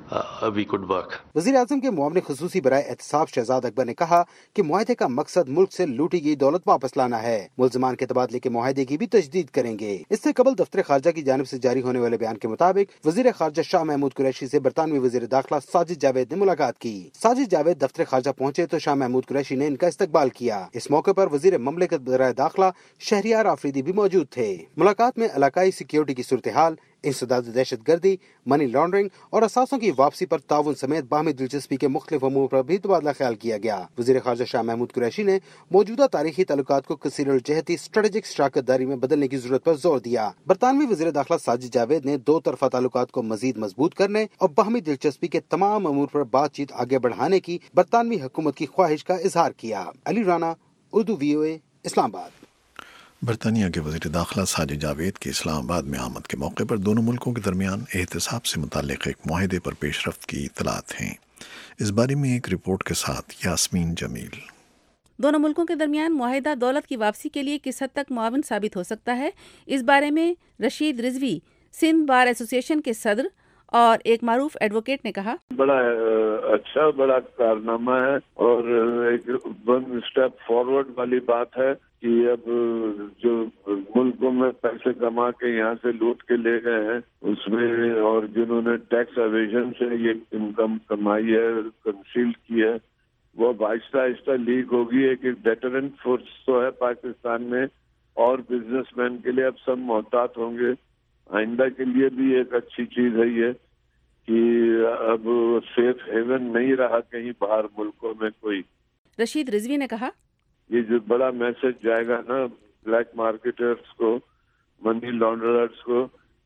we could work. वज़ीर आज़म के मुआविन ख़ुसूसी बराए एहतसाब शहजाद अकबर ने कहा कि मुआहदे का मकसद मुल्क से लूटी गई दौलत वापस लाना है। मुल्ज़मान के तबादले के मुआहदे की भी तजदीद करेंगे। इससे कबल दफ्तर खारजा की जानिब से जारी होने वाले बयान के मुताबिक वज़ीर खारजा शाह महमूद कुरैशी से बरतानवी वज़ीर दाखिला साजिद जावेद ने मुलाकात की। साजिद जावेद दफ्तर खारजा पहुंचे तो शाह महमूद कुरैशी ने इनका इस्तकबाल किया। इस मौके पर वज़ीर ममलिकत बराए दाखिला शहरियार आफरीदी भी मौजूद थे। मुलाकात में इलाकाई सिक्योरिटी की सूरत हाल, इंसदाद दहशत गर्दी, मनी लॉन्ड्रिंग और असासों की वापसी पर ताउन समेत बाहमी दिलचस्पी के मुख्तलिफ अमूर पर भी तबादला ख्याल किया गया। वज़ीर खारजा शाह महमूद कुरैशी ने मौजूदा तारीखी ताल्लुकात को कसीरुल जहती स्ट्रेटेजिक शराकतदारी में बदलने की जरूरत पर जोर दिया। बरतानवी वज़ीर दाखिला साजिद जावेद ने दो तरफा ताल्लुकात को मजीद मजबूत करने और बाहमी दिलचस्पी के तमाम अमूर पर बातचीत आगे बढ़ाने की बरतानवी हुकूमत की ख्वाहिश का इजहार किया। अली राना, उर्दू VOA, इस्लामाबाद। बरतानिया के वज़ीर दाखिला साजिद जावेद की इस्लामाबाद में आमद के मौके पर दोनों मुल्कों के दरमियान एहतसाब से मुताल्लिक़ एक मुआहदे पर पेशरफ्त की इत्तलात हैं। इस बारे में एक रिपोर्ट के साथ यास्मीन जमील। दोनों मुल्कों के दरमियान मुआहिदा दौलत की वापसी के लिए किस हद तक मुआविन साबित हो सकता है, इस बारे में रशीद रिजवी सिंध बार एसोसिएशन के सदर और एक मारूफ एडवोकेट ने कहा, बड़ा अच्छा बड़ा कारनामा है और एक वन स्टेप फॉरवर्ड वाली बात है कि अब जो मुल्कों में पैसे कमा के यहाँ से लूट के ले गए हैं उसमें और जिन्होंने टैक्स एवेजन से ये इनकम कमाई है, कंसील की है, वो आहिस्ता आहिस्ता लीक होगी। एक डेटरेंट फोर्स तो है पाकिस्तान में और बिजनेसमैन के लिए अब सब मोहतात होंगे। आइंदा के लिए भी एक अच्छी चीज है ये कि अब सेफ हेवन नहीं रहा कहीं बाहर मुल्कों में कोई। रशीद रिजवी ने कहा, ये जो बड़ा मैसेज जाएगा ना ब्लैक मार्केटर्स को, मनी लॉन्ड्रर्स को,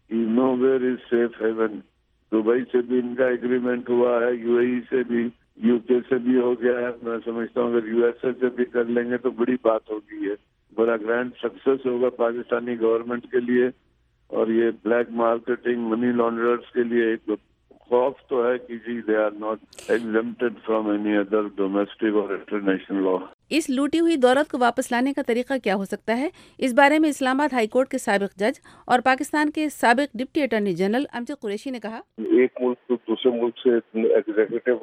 nowhere is safe haven. Dubai से भी इनका एग्रीमेंट हुआ है, UAE से भी, UK से भी हो गया है। मैं समझता हूँ अगर USA से भी कर लेंगे तो बड़ी बात होगी। ये बड़ा ग्रैंड सक्सेस होगा पाकिस्तानी गवर्नमेंट के लिए और ये ब्लैक मार्केटिंग मनी लॉन्ड्रर्स के लिए एक खौफ तो है कि जी they are not exempted from any other domestic और इंटरनेशनल लॉ। इस लूटी हुई दौलत को वापस लाने का तरीका क्या हो सकता है, इस बारे में इस्लामाबाद हाई कोर्ट के साबिक जज और पाकिस्तान के साबिक deputy attorney general Amjad Qureshi ने कहा, एक मुल्क तो दूसरे मुल्क से एग्जीक्यूटिव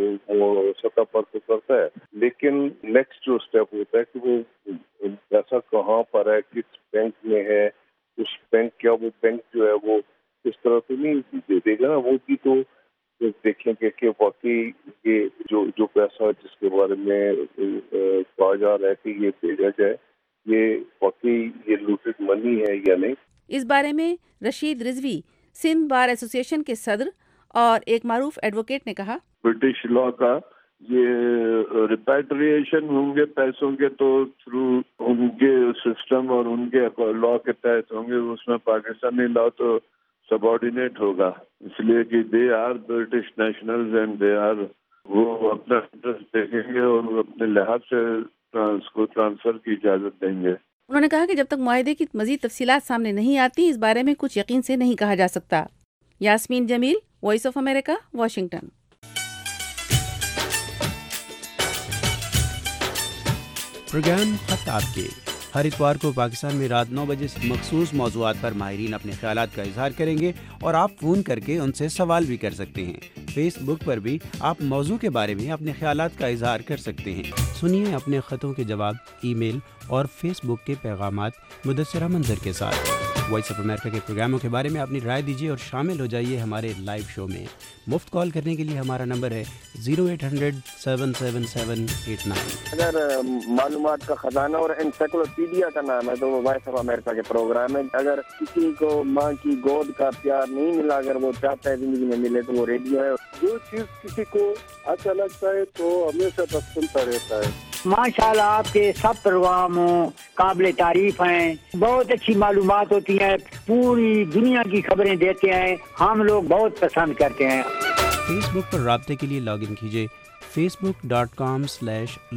सतह पर तो करता है, लेकिन नेक्स्ट जो स्टेप होता है कि वो पैसा कहाँ पर है, किस बैंक में है, उस बैंक क्या वो बैंक जो है वो इस तरह तो नहीं दे देगा ना, वो भी तो देखेंगे कि वाकई ये जो पैसा जिसके बारे में कहा जा रहा है कि ये भेजा जाए, ये वाकई ये लूटेड मनी है या नहीं। इस बारे में रशीद रिजवी सिंध बार एसोसिएशन के सदर और एक मारूफ एडवोकेट ने कहा, ब्रिटिश लॉ का ये रिपैट्रिएशन होंगे पैसों के तो थ्रू उनके सिस्टम और उनके लॉ के तहत होंगे, उसमें पाकिस्तानी लॉ तो सबऑर्डिनेट होगा, इसलिए कि they are British nationals and they are, वो अपना इंटरेस्ट देखेंगे और अपने लिहाज से उसको ट्रांसफर की इजाजत देंगे। उन्होंने कहा कि जब तक मुआहदे की मजीद तफसीलात सामने नहीं आती इस बारे में कुछ यकीन से नहीं कहा जा सकता। Yasmeen Jamil, voice of America, Washington. Programme खत आपके ہر اتوار کو پاکستان میں رات 9 بجے سے مخصوص موضوعات پر ماہرین اپنے خیالات کا اظہار کریں گے اور آپ فون کر کے ان سے سوال بھی کر سکتے ہیں۔ فیس بک پر بھی آپ موضوع کے بارے میں اپنے خیالات کا اظہار کر سکتے ہیں۔ سنیے اپنے خطوں کے جواب ای میل اور فیس بک کے پیغامات مدثرہ منظر کے ساتھ۔ وائس آف امریکہ کے پروگراموں کے بارے میں اپنی رائے دیجیے اور شامل ہو جائیے ہمارے لائیو شو میں۔ مفت کال کرنے کے لیے ہمارا نمبر ہے 0800-777-89۔ اگر معلومات کا خزانہ اور انسائکلوپیڈیا کا نام ہے تو وہ وائس آف امریکہ کے پروگرام ہے۔ اگر کسی کو ماں کی گود کا پیار نہیں ملا، اگر وہ چاہتا ہے زندگی میں ملے تو وہ ریڈیو ہے۔ جو چیز کسی کو اچھا لگتا ہے تو ہمیشہ بس سنتا رہتا ہے۔ ماشاءاللہ آپ کے سب پروگرام قابل تعریف ہیں، بہت اچھی معلومات ہوتی ہیں، پوری دنیا کی خبریں دیتے ہیں، ہم لوگ بہت پسند کرتے ہیں۔ فیس بک پر رابطے کے لیے لاگ ان کیجیے facebook.com/listenersletter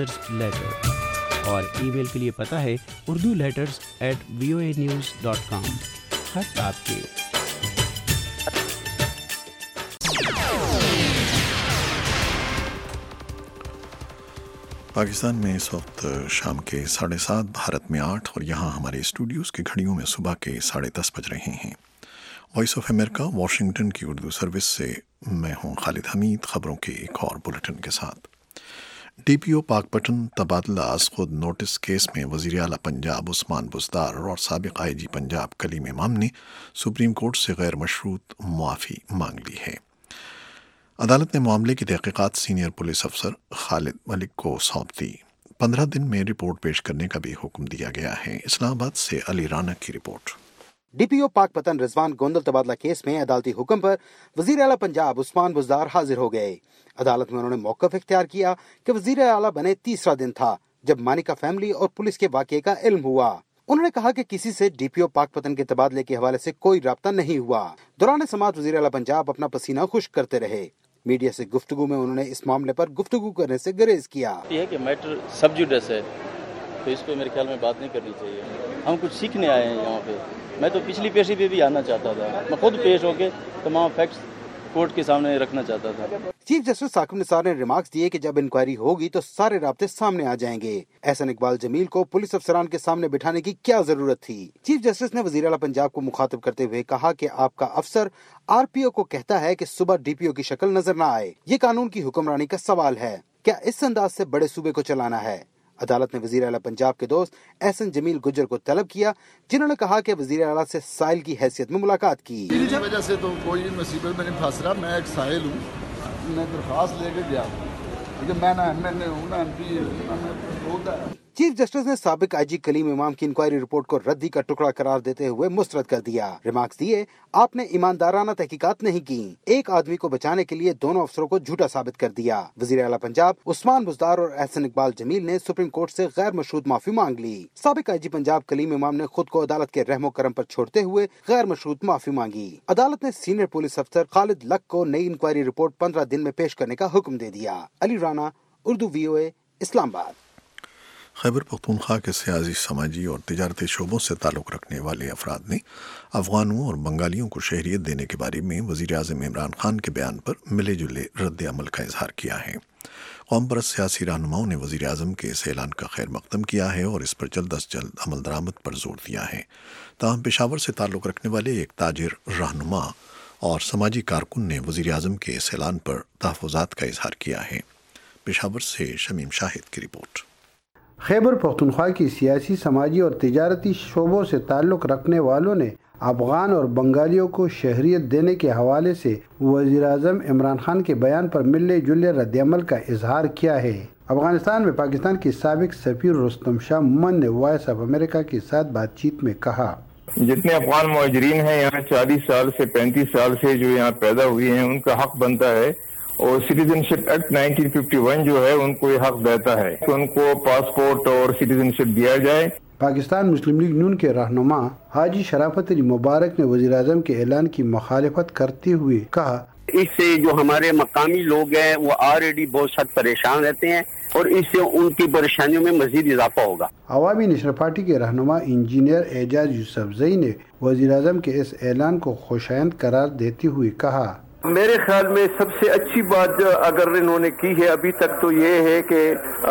اور ای میل کے لیے پتہ ہے urduletters@voanews.com۔ خط آپ کے۔ پاکستان میں اس وقت شام کے 7:30، بھارت میں 8 اور یہاں ہمارے اسٹوڈیوز کی گھڑیوں میں صبح کے 10:30 بج رہے ہیں۔ وائس آف امریکہ واشنگٹن کی اردو سروس سے میں ہوں خالد حمید، خبروں کے ایک اور بلیٹن کے ساتھ۔ ڈی پی او پاک پٹن تبادلہ از خود نوٹس کیس میں وزیر اعلیٰ پنجاب عثمان بزدار اور سابق آئی جی پنجاب کلیم امام نے سپریم کورٹ سے غیر مشروط معافی مانگ لی ہے۔ عدالت نے معاملے کی تحقیقات سینئر پولیس افسر خالد ملک کو سونپ دی۔ 15 دن میں رپورٹ پیش کرنے کا بھی حکم دیا گیا ہے۔ اسلام آباد سے علی رانا کی رپورٹ۔ ڈی پی او پاک پتن رضوان گوندل تبادلہ کیس میں عدالتی حکم پر وزیر اعلیٰ پنجاب عثمان بزدار حاضر ہو گئے۔ عدالت میں انہوں نے موقف اختیار کیا کہ وزیر اعلیٰ بنے تیسرا دن تھا جب مانیکا فیملی اور پولیس کے واقعے کا علم ہوا۔ انہوں نے کہا کہ کسی سے ڈی پی او پاک پتن کے تبادلے کے حوالے سے کوئی رابطہ نہیں ہوا۔ دوران سماعت وزیر اعلیٰ پنجاب اپنا پسینہ خشک کرتے رہے۔ میڈیا سے گفتگو میں انہوں نے اس معاملے پر گفتگو کرنے سے گریز کیا۔ یہ ہے کہ میٹر سب جوڈس ہے تو اس پہ میرے خیال میں بات نہیں کرنی چاہیے۔ ہم کچھ سیکھنے آئے ہیں یہاں پہ۔ میں تو پچھلی پیشی پہ بھی آنا چاہتا تھا، میں خود پیش ہو کے تمام فیکٹس کورٹ کے سامنے رکھنا چاہتا تھا۔ چیف جسٹس ثاقب نثار نے ریمارکس دیے کہ جب انکوائری ہوگی تو سارے رابطے سامنے آ جائیں گے۔ احسن اقبال جمیل کو پولیس افسران کے سامنے بٹھانے کی کیا ضرورت تھی؟ چیف جسٹس نے وزیر اعلیٰ پنجاب کو مخاطب کرتے ہوئے کہا کہ آپ کا افسر آر پی او کو کہتا ہے کہ صبح ڈی پی او کی شکل نظر نہ آئے، یہ قانون کی حکمرانی کا سوال ہے۔ کیا اس انداز سے بڑے صوبے کو چلانا ہے؟ عدالت نے وزیر اعلیٰ پنجاب کے دوست احسن جمیل گجر کو طلب کیا، جنہوں نے کہا کہ وزیر اعلیٰ سے سائل کی حیثیت میں ملاقات کی۔ میری وجہ سے تو کوئی مصیبت میں نہیں پھنس رہا، میں ایک سائل ہوں، میں درخواست لے کے گیا، لیکن میں نہ ایم ایل اے ہوں نہ ایم پی ہوں۔ چیف جسٹس نے سابق آئی جی کلیم امام کی انکوائری رپورٹ کو ردی کا ٹکڑا قرار دیتے ہوئے مسترد کر دیا۔ ریمارکس دیے، آپ نے ایماندارانہ تحقیقات نہیں کی، ایک آدمی کو بچانے کے لیے دونوں افسروں کو جھوٹا ثابت کر دیا۔ وزیر اعلیٰ پنجاب عثمان بزدار اور احسن اقبال جمیل نے سپریم کورٹ سے غیر مشروط معافی مانگ لی۔ سابق آئی جی پنجاب کلیم امام نے خود کو عدالت کے رحم و کرم پر چھوڑتے ہوئے غیر مشروط معافی مانگی۔ عدالت نے سینئر پولیس افسر خالد لک کو نئی انکوائری رپورٹ 15 دن میں پیش کرنے کا حکم دے دیا۔ علی رانا، اردو VOA، اسلام آباد۔ خیبر پختونخوا کے سیاسی، سماجی اور تجارتی شعبوں سے تعلق رکھنے والے افراد نے افغانوں اور بنگالیوں کو شہریت دینے کے بارے میں وزیر اعظم عمران خان کے بیان پر ملے جلے رد عمل کا اظہار کیا ہے۔ قوم پرست سیاسی رہنماؤں نے وزیر اعظم کے اس اعلان کا خیر مقدم کیا ہے اور اس پر جلد از جلد عمل درآمد پر زور دیا ہے۔ تاہم پشاور سے تعلق رکھنے والے ایک تاجر، رہنما اور سماجی کارکن نے وزیر اعظم کے اس اعلان پر تحفظات کا اظہار کیا ہے۔ پشاور سے شمیم شاہد کی رپورٹ۔ خیبر پختونخوا کی سیاسی، سماجی اور تجارتی شعبوں سے تعلق رکھنے والوں نے افغان اور بنگالیوں کو شہریت دینے کے حوالے سے وزیر اعظم عمران خان کے بیان پر ملے جلے رد عمل کا اظہار کیا ہے۔ افغانستان میں پاکستان کے سابق سفیر رستم شاہ مومن نے وائس آف امریکہ کے ساتھ بات چیت میں کہا، جتنے افغان مہاجرین ہیں یہاں 40 سال سے 35 سال سے جو یہاں پیدا ہوئے ہیں ان کا حق بنتا ہے، اور سٹیزن شپ ایکٹ 1951 جو ہے ان کو یہ حق دیتا ہے کہ ان کو پاسپورٹ اور سٹیزن شپ دیا جائے۔ پاکستان مسلم لیگ نون کے رہنما حاجی شرافت علی مبارک نے وزیر اعظم کے اعلان کی مخالفت کرتے ہوئے کہا، اس سے جو ہمارے مقامی لوگ ہیں وہ آلریڈی بہت سخت پریشان رہتے ہیں اور اس سے ان کی پریشانیوں میں مزید اضافہ ہوگا۔ عوامی نشر پارٹی کے رہنما انجینئر اعجاز یوسفزئی نے وزیر اعظم کے اس اعلان کو خوشایند قرار دیتے ہوئے کہا، میرے خیال میں سب سے اچھی بات جو اگر انہوں نے کی ہے ابھی تک تو یہ ہے کہ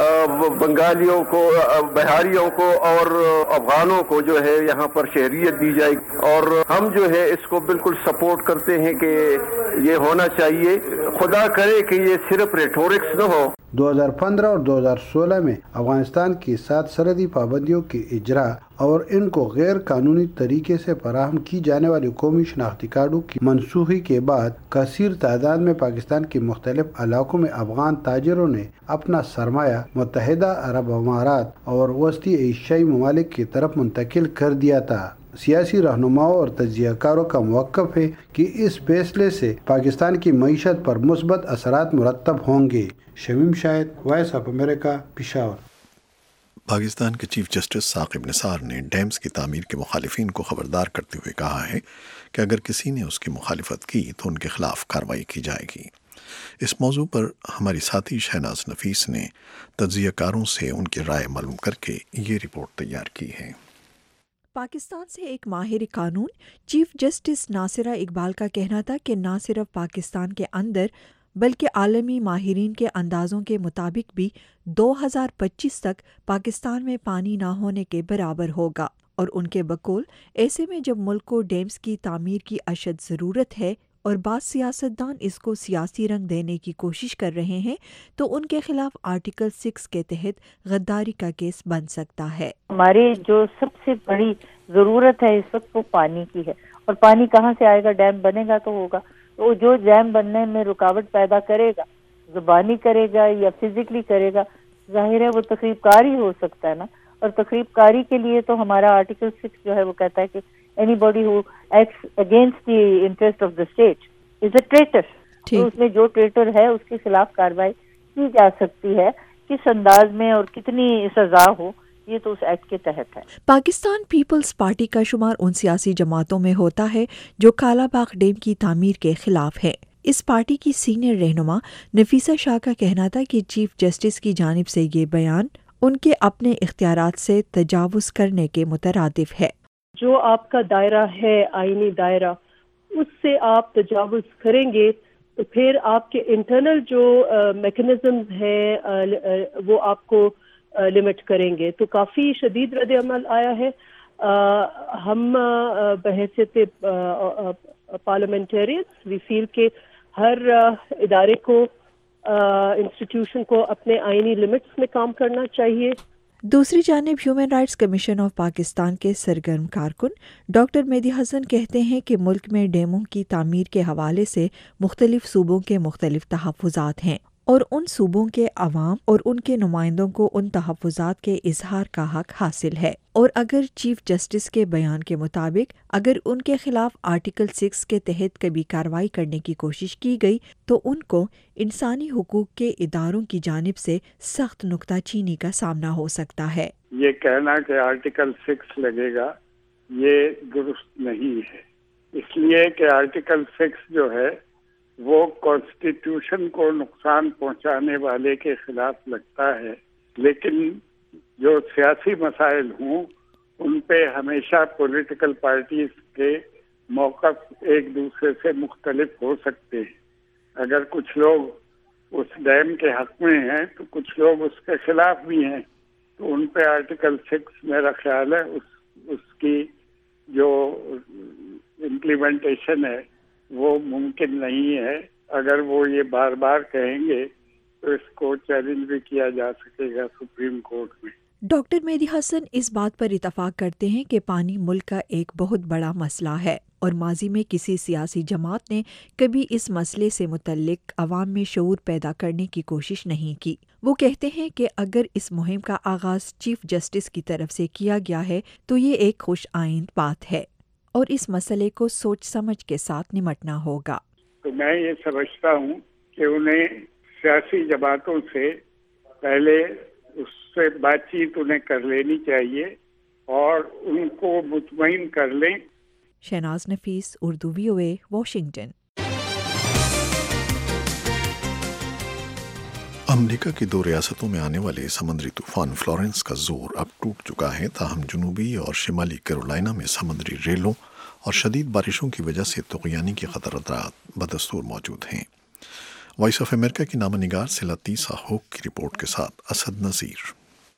بنگالیوں کو، بہاریوں کو اور افغانوں کو جو ہے یہاں پر شہریت دی جائے، اور ہم جو ہے اس کو بالکل سپورٹ کرتے ہیں کہ یہ ہونا چاہیے۔ خدا کرے کہ یہ صرف ریٹورکس نہ ہو۔ 2015 اور 2016 میں افغانستان کے ساتھ سرحدی پابندیوں کے اجرا اور ان کو غیر قانونی طریقے سے فراہم کی جانے والی قومی شناختی کارڈوں کی منسوخی کے بعد کثیر تعداد میں پاکستان کے مختلف علاقوں میں افغان تاجروں نے اپنا سرمایہ متحدہ عرب امارات اور وسطی ایشیائی ممالک کی طرف منتقل کر دیا تھا۔ سیاسی رہنماؤں اور تجزیہ کاروں کا موقف ہے کہ اس فیصلے سے پاکستان کی معیشت پر مثبت اثرات مرتب ہوں گے۔ Shamim Shahid, voice of America, Peshawar. Pakistan کے چیف جسٹس ثاقب نثار نے ڈیمز کی تعمیر کے مخالفین کو خبردار کرتے ہوئے کہا ہے کہ اگر کسی نے اس کی مخالفت کی تو ان کے خلاف کارروائی کی جائے گی۔ اس موضوع پر ہماری ساتھی شہناز نفیس نے تجزیہ کاروں سے ان کی رائے معلوم کر کے یہ رپورٹ تیار کی ہے۔ پاکستان سے ایک ماہر قانون چیف جسٹس ناصرہ اقبال کا کہنا تھا کہ نہ صرف پاکستان کے اندر بلکہ عالمی ماہرین کے اندازوں کے مطابق بھی 2025 تک پاکستان میں پانی نہ ہونے کے برابر ہوگا، اور ان کے بقول ایسے میں جب ملک کو ڈیمز کی تعمیر کی اشد ضرورت ہے اور بعض سیاستدان اس کو سیاسی رنگ دینے کی کوشش کر رہے ہیں تو ان کے خلاف آرٹیکل 6 کے تحت غداری کا کیس بن سکتا ہے۔ ہماری جو سب سے بڑی ضرورت ہے اس وقت وہ پانی کی ہے، اور پانی کہاں سے آئے گا؟ ڈیم بنے گا تو ہوگا، تو جو ڈیم بننے میں رکاوٹ پیدا کرے گا، زبانی کرے گا یا فزیکلی کرے گا، ظاہر ہے وہ تخریب کار ہی ہو سکتا ہے نا، اور تخریب کاری کے لیے تو ہمارا آرٹیکل 6 جو ہے وہ کہتا ہے کہ anybody who acts against the interest of the state is a traitor۔ تو اس میں جو ٹریٹر ہے اس کے خلاف کارروائی کی جا سکتی ہے، کس انداز میں اور کتنی سزا ہو، یہ تو اس ایکٹ کے تحت ہے۔ پاکستان پیپلز پارٹی کا شمار ان سیاسی جماعتوں میں ہوتا ہے جو کالا باغ ڈیم کی تعمیر کے خلاف ہے۔ اس پارٹی کی سینئر رہنما نفیسہ شاہ کا کہنا تھا کہ چیف جسٹس کی جانب سے یہ بیان ان کے اپنے اختیارات سے تجاوز کرنے کے مترادف ہے۔ جو آپ کا دائرہ ہے، آئینی دائرہ، اس سے آپ تجاوز کریں گے تو پھر آپ کے انٹرنل جو میکنزمز ہیں وہ آپ کو لمٹ کریں گے۔ تو کافی شدید رد عمل آیا ہے۔ ہم بحیثیت پارلیمنٹیرینز وی فیل کہ ہر ادارے کو، انسٹیٹیوشن کو اپنے آئینی لمٹس میں کام کرنا چاہیے۔ دوسری جانب human rights commission of Pakistan کے سرگرم کارکن ڈاکٹر مہدی حسن کہتے ہیں کہ ملک میں ڈیموں کی تعمیر کے حوالے سے مختلف صوبوں کے مختلف تحفظات ہیں، اور ان صوبوں کے عوام اور ان کے نمائندوں کو ان تحفظات کے اظہار کا حق حاصل ہے، اور اگر چیف جسٹس کے بیان کے مطابق اگر ان کے خلاف آرٹیکل 6 کے تحت کبھی کارروائی کرنے کی کوشش کی گئی تو ان کو انسانی حقوق کے اداروں کی جانب سے سخت نکتہ چینی کا سامنا ہو سکتا ہے۔ یہ کہنا کہ آرٹیکل 6 لگے گا یہ درست نہیں ہے، اس لیے کہ آرٹیکل 6 جو ہے وہ کانسٹیٹیوشن کو نقصان پہنچانے والے کے خلاف لگتا ہے، لیکن جو سیاسی مسائل ہوں ان پہ ہمیشہ پولیٹیکل پارٹیز کے موقف ایک دوسرے سے مختلف ہو سکتے ہیں۔ اگر کچھ لوگ اس ڈیم کے حق میں ہیں تو کچھ لوگ اس کے خلاف بھی ہیں، تو ان پہ آرٹیکل 6 میرا خیال ہے اس کی جو امپلیمنٹیشن ہے وہ ممکن نہیں ہے۔ اگر وہ یہ بار بار کہیں گے تو اس کو چیلنج بھی کیا جا سکے گا سپریم کورٹ میں۔ ڈاکٹر مہدی حسن اس بات پر اتفاق کرتے ہیں کہ پانی ملک کا ایک بہت بڑا مسئلہ ہے، اور ماضی میں کسی سیاسی جماعت نے کبھی اس مسئلے سے متعلق عوام میں شعور پیدا کرنے کی کوشش نہیں کی۔ وہ کہتے ہیں کہ اگر اس مہم کا آغاز چیف جسٹس کی طرف سے کیا گیا ہے تو یہ ایک خوش آئند بات ہے، اور اس مسئلے کو سوچ سمجھ کے ساتھ نمٹنا ہوگا۔ تو میں یہ سمجھتا ہوں کہ انہیں سیاسی جماعتوں سے پہلے اس سے بات چیت انہیں کر لینی چاہیے اور ان کو مطمئن کر لیں۔ Shahnaz Nafees, Urdu VOA، Washington. امریکہ کی 2 ریاستوں میں آنے والے سمندری طوفان فلورنس کا زور اب ٹوٹ چکا ہے، تاہم جنوبی اور شمالی کیرولائنا میں سمندری ریلوں और शदीद बारिशों की वजह से तुग़यानी के ख़तरात बदस्तूर मौजूद हैं। वॉइस ऑफ अमेरिका की नामा निगार से लतीफ़ा हुक की रिपोर्ट के साथ असद नज़ीर।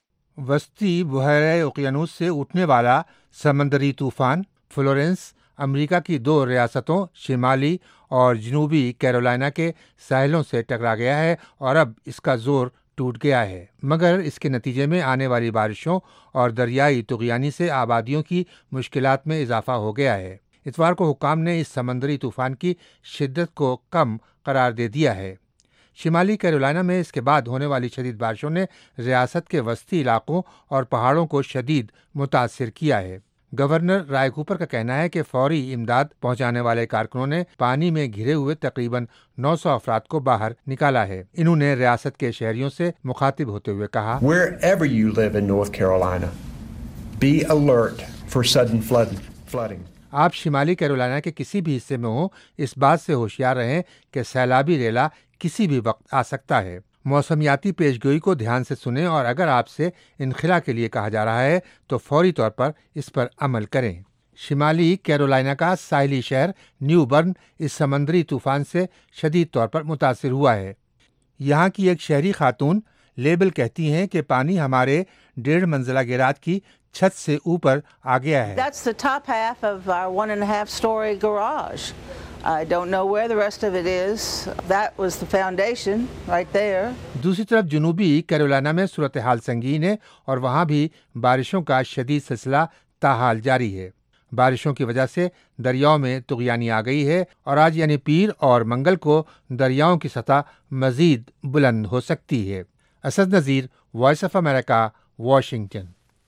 वस्ती बहरे ओकियानूस से उठने वाला समंदरी तूफान फ्लोरेंस अमेरिका की 2 रियासतों शिमाली और जनूबी कैरोलिना के साहिलों से टकरा गया है और अब इसका जोर टूट गया है, मगर इसके नतीजे में आने वाली बारिशों और दरियाई तुग़यानी से आबादियों की मुश्किलात में इजाफा हो गया है। इतवार को हुक्काम ने इस समंदरी तूफान की शिद्दत को कम करार दे दिया है। शिमाली कैरोलिना में इसके बाद होने वाली शदीद बारिशों ने रियासत के वस्ती इलाकों और पहाड़ों को शदीद मुतासिर किया है। गवर्नर राय कूपर का कहना है कि फौरी इमदाद पहुंचाने वाले कारकुनों ने पानी में घिरे हुए तकरीबन 900 अफराद को बाहर निकाला है। इन्होंने रियासत के शहरियों से मुखातिब होते हुए कहा, Wherever you live in North Carolina, be alert for sudden flooding. आप शिमाली कैरोलिना के किसी भी हिस्से में हो, इस बात से होशियार रहें कि सैलाबी रेला किसी भी वक्त आ सकता है। मौसमियाती पेशगोई को ध्यान से सुनें और अगर आपसे इनखला के लिए कहा जा रहा है तो फौरी तौर पर इस पर अमल करें। शिमाली कैरोलिना का साहिली शहर न्यू बर्न इस समंदरी तूफान से शदीद तौर पर मुतासिर हुआ है। यहाँ की एक शहरी खातून लेबल कहती हैं कि पानी हमारे 1.5 मंजिला गैराज की छत से ऊपर आ गया है। That's the top half of our 1.5 story garage. I don't know where the rest of it is. That was the foundation right there. दूसरी तरफ जनूबी कैरोलिना में सूरत हाल संगीन है और वहाँ भी बारिशों का शदीद सिलसिला ताहाल जारी है। बारिशों की वजह से दरियाओं में तुग़यानी आ गई है और आज यानी पीर और मंगल को दरियाओं की सतह मजीद बुलंद हो सकती है। Asad Nazir, voice of America, Washington.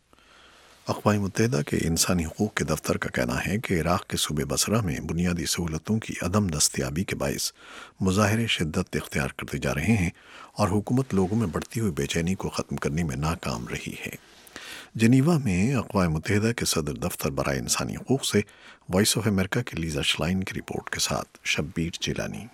अक़वाम मुत्तहिदा के इंसानी हकूक़ के दफ्तर का कहना है कि इराक़ के सूबे बसरा में बुनियादी सहूलतों की अदम दस्तयाबी के बायस मुज़ाहिरे शिद्दत इख्तियार करते जा रहे हैं और हुकूमत लोगों में बढ़ती हुई बेचैनी को ख़त्म करने में नाकाम रही है। जनीवा में अक़वाम मुत्तहिदा के सदर दफ्तर बराए इंसानी हकूक़ से वॉइस ऑफ अमेरिका की लीज़ा श्लाइन की रिपोर्ट के साथ शब्बीर जिलानी।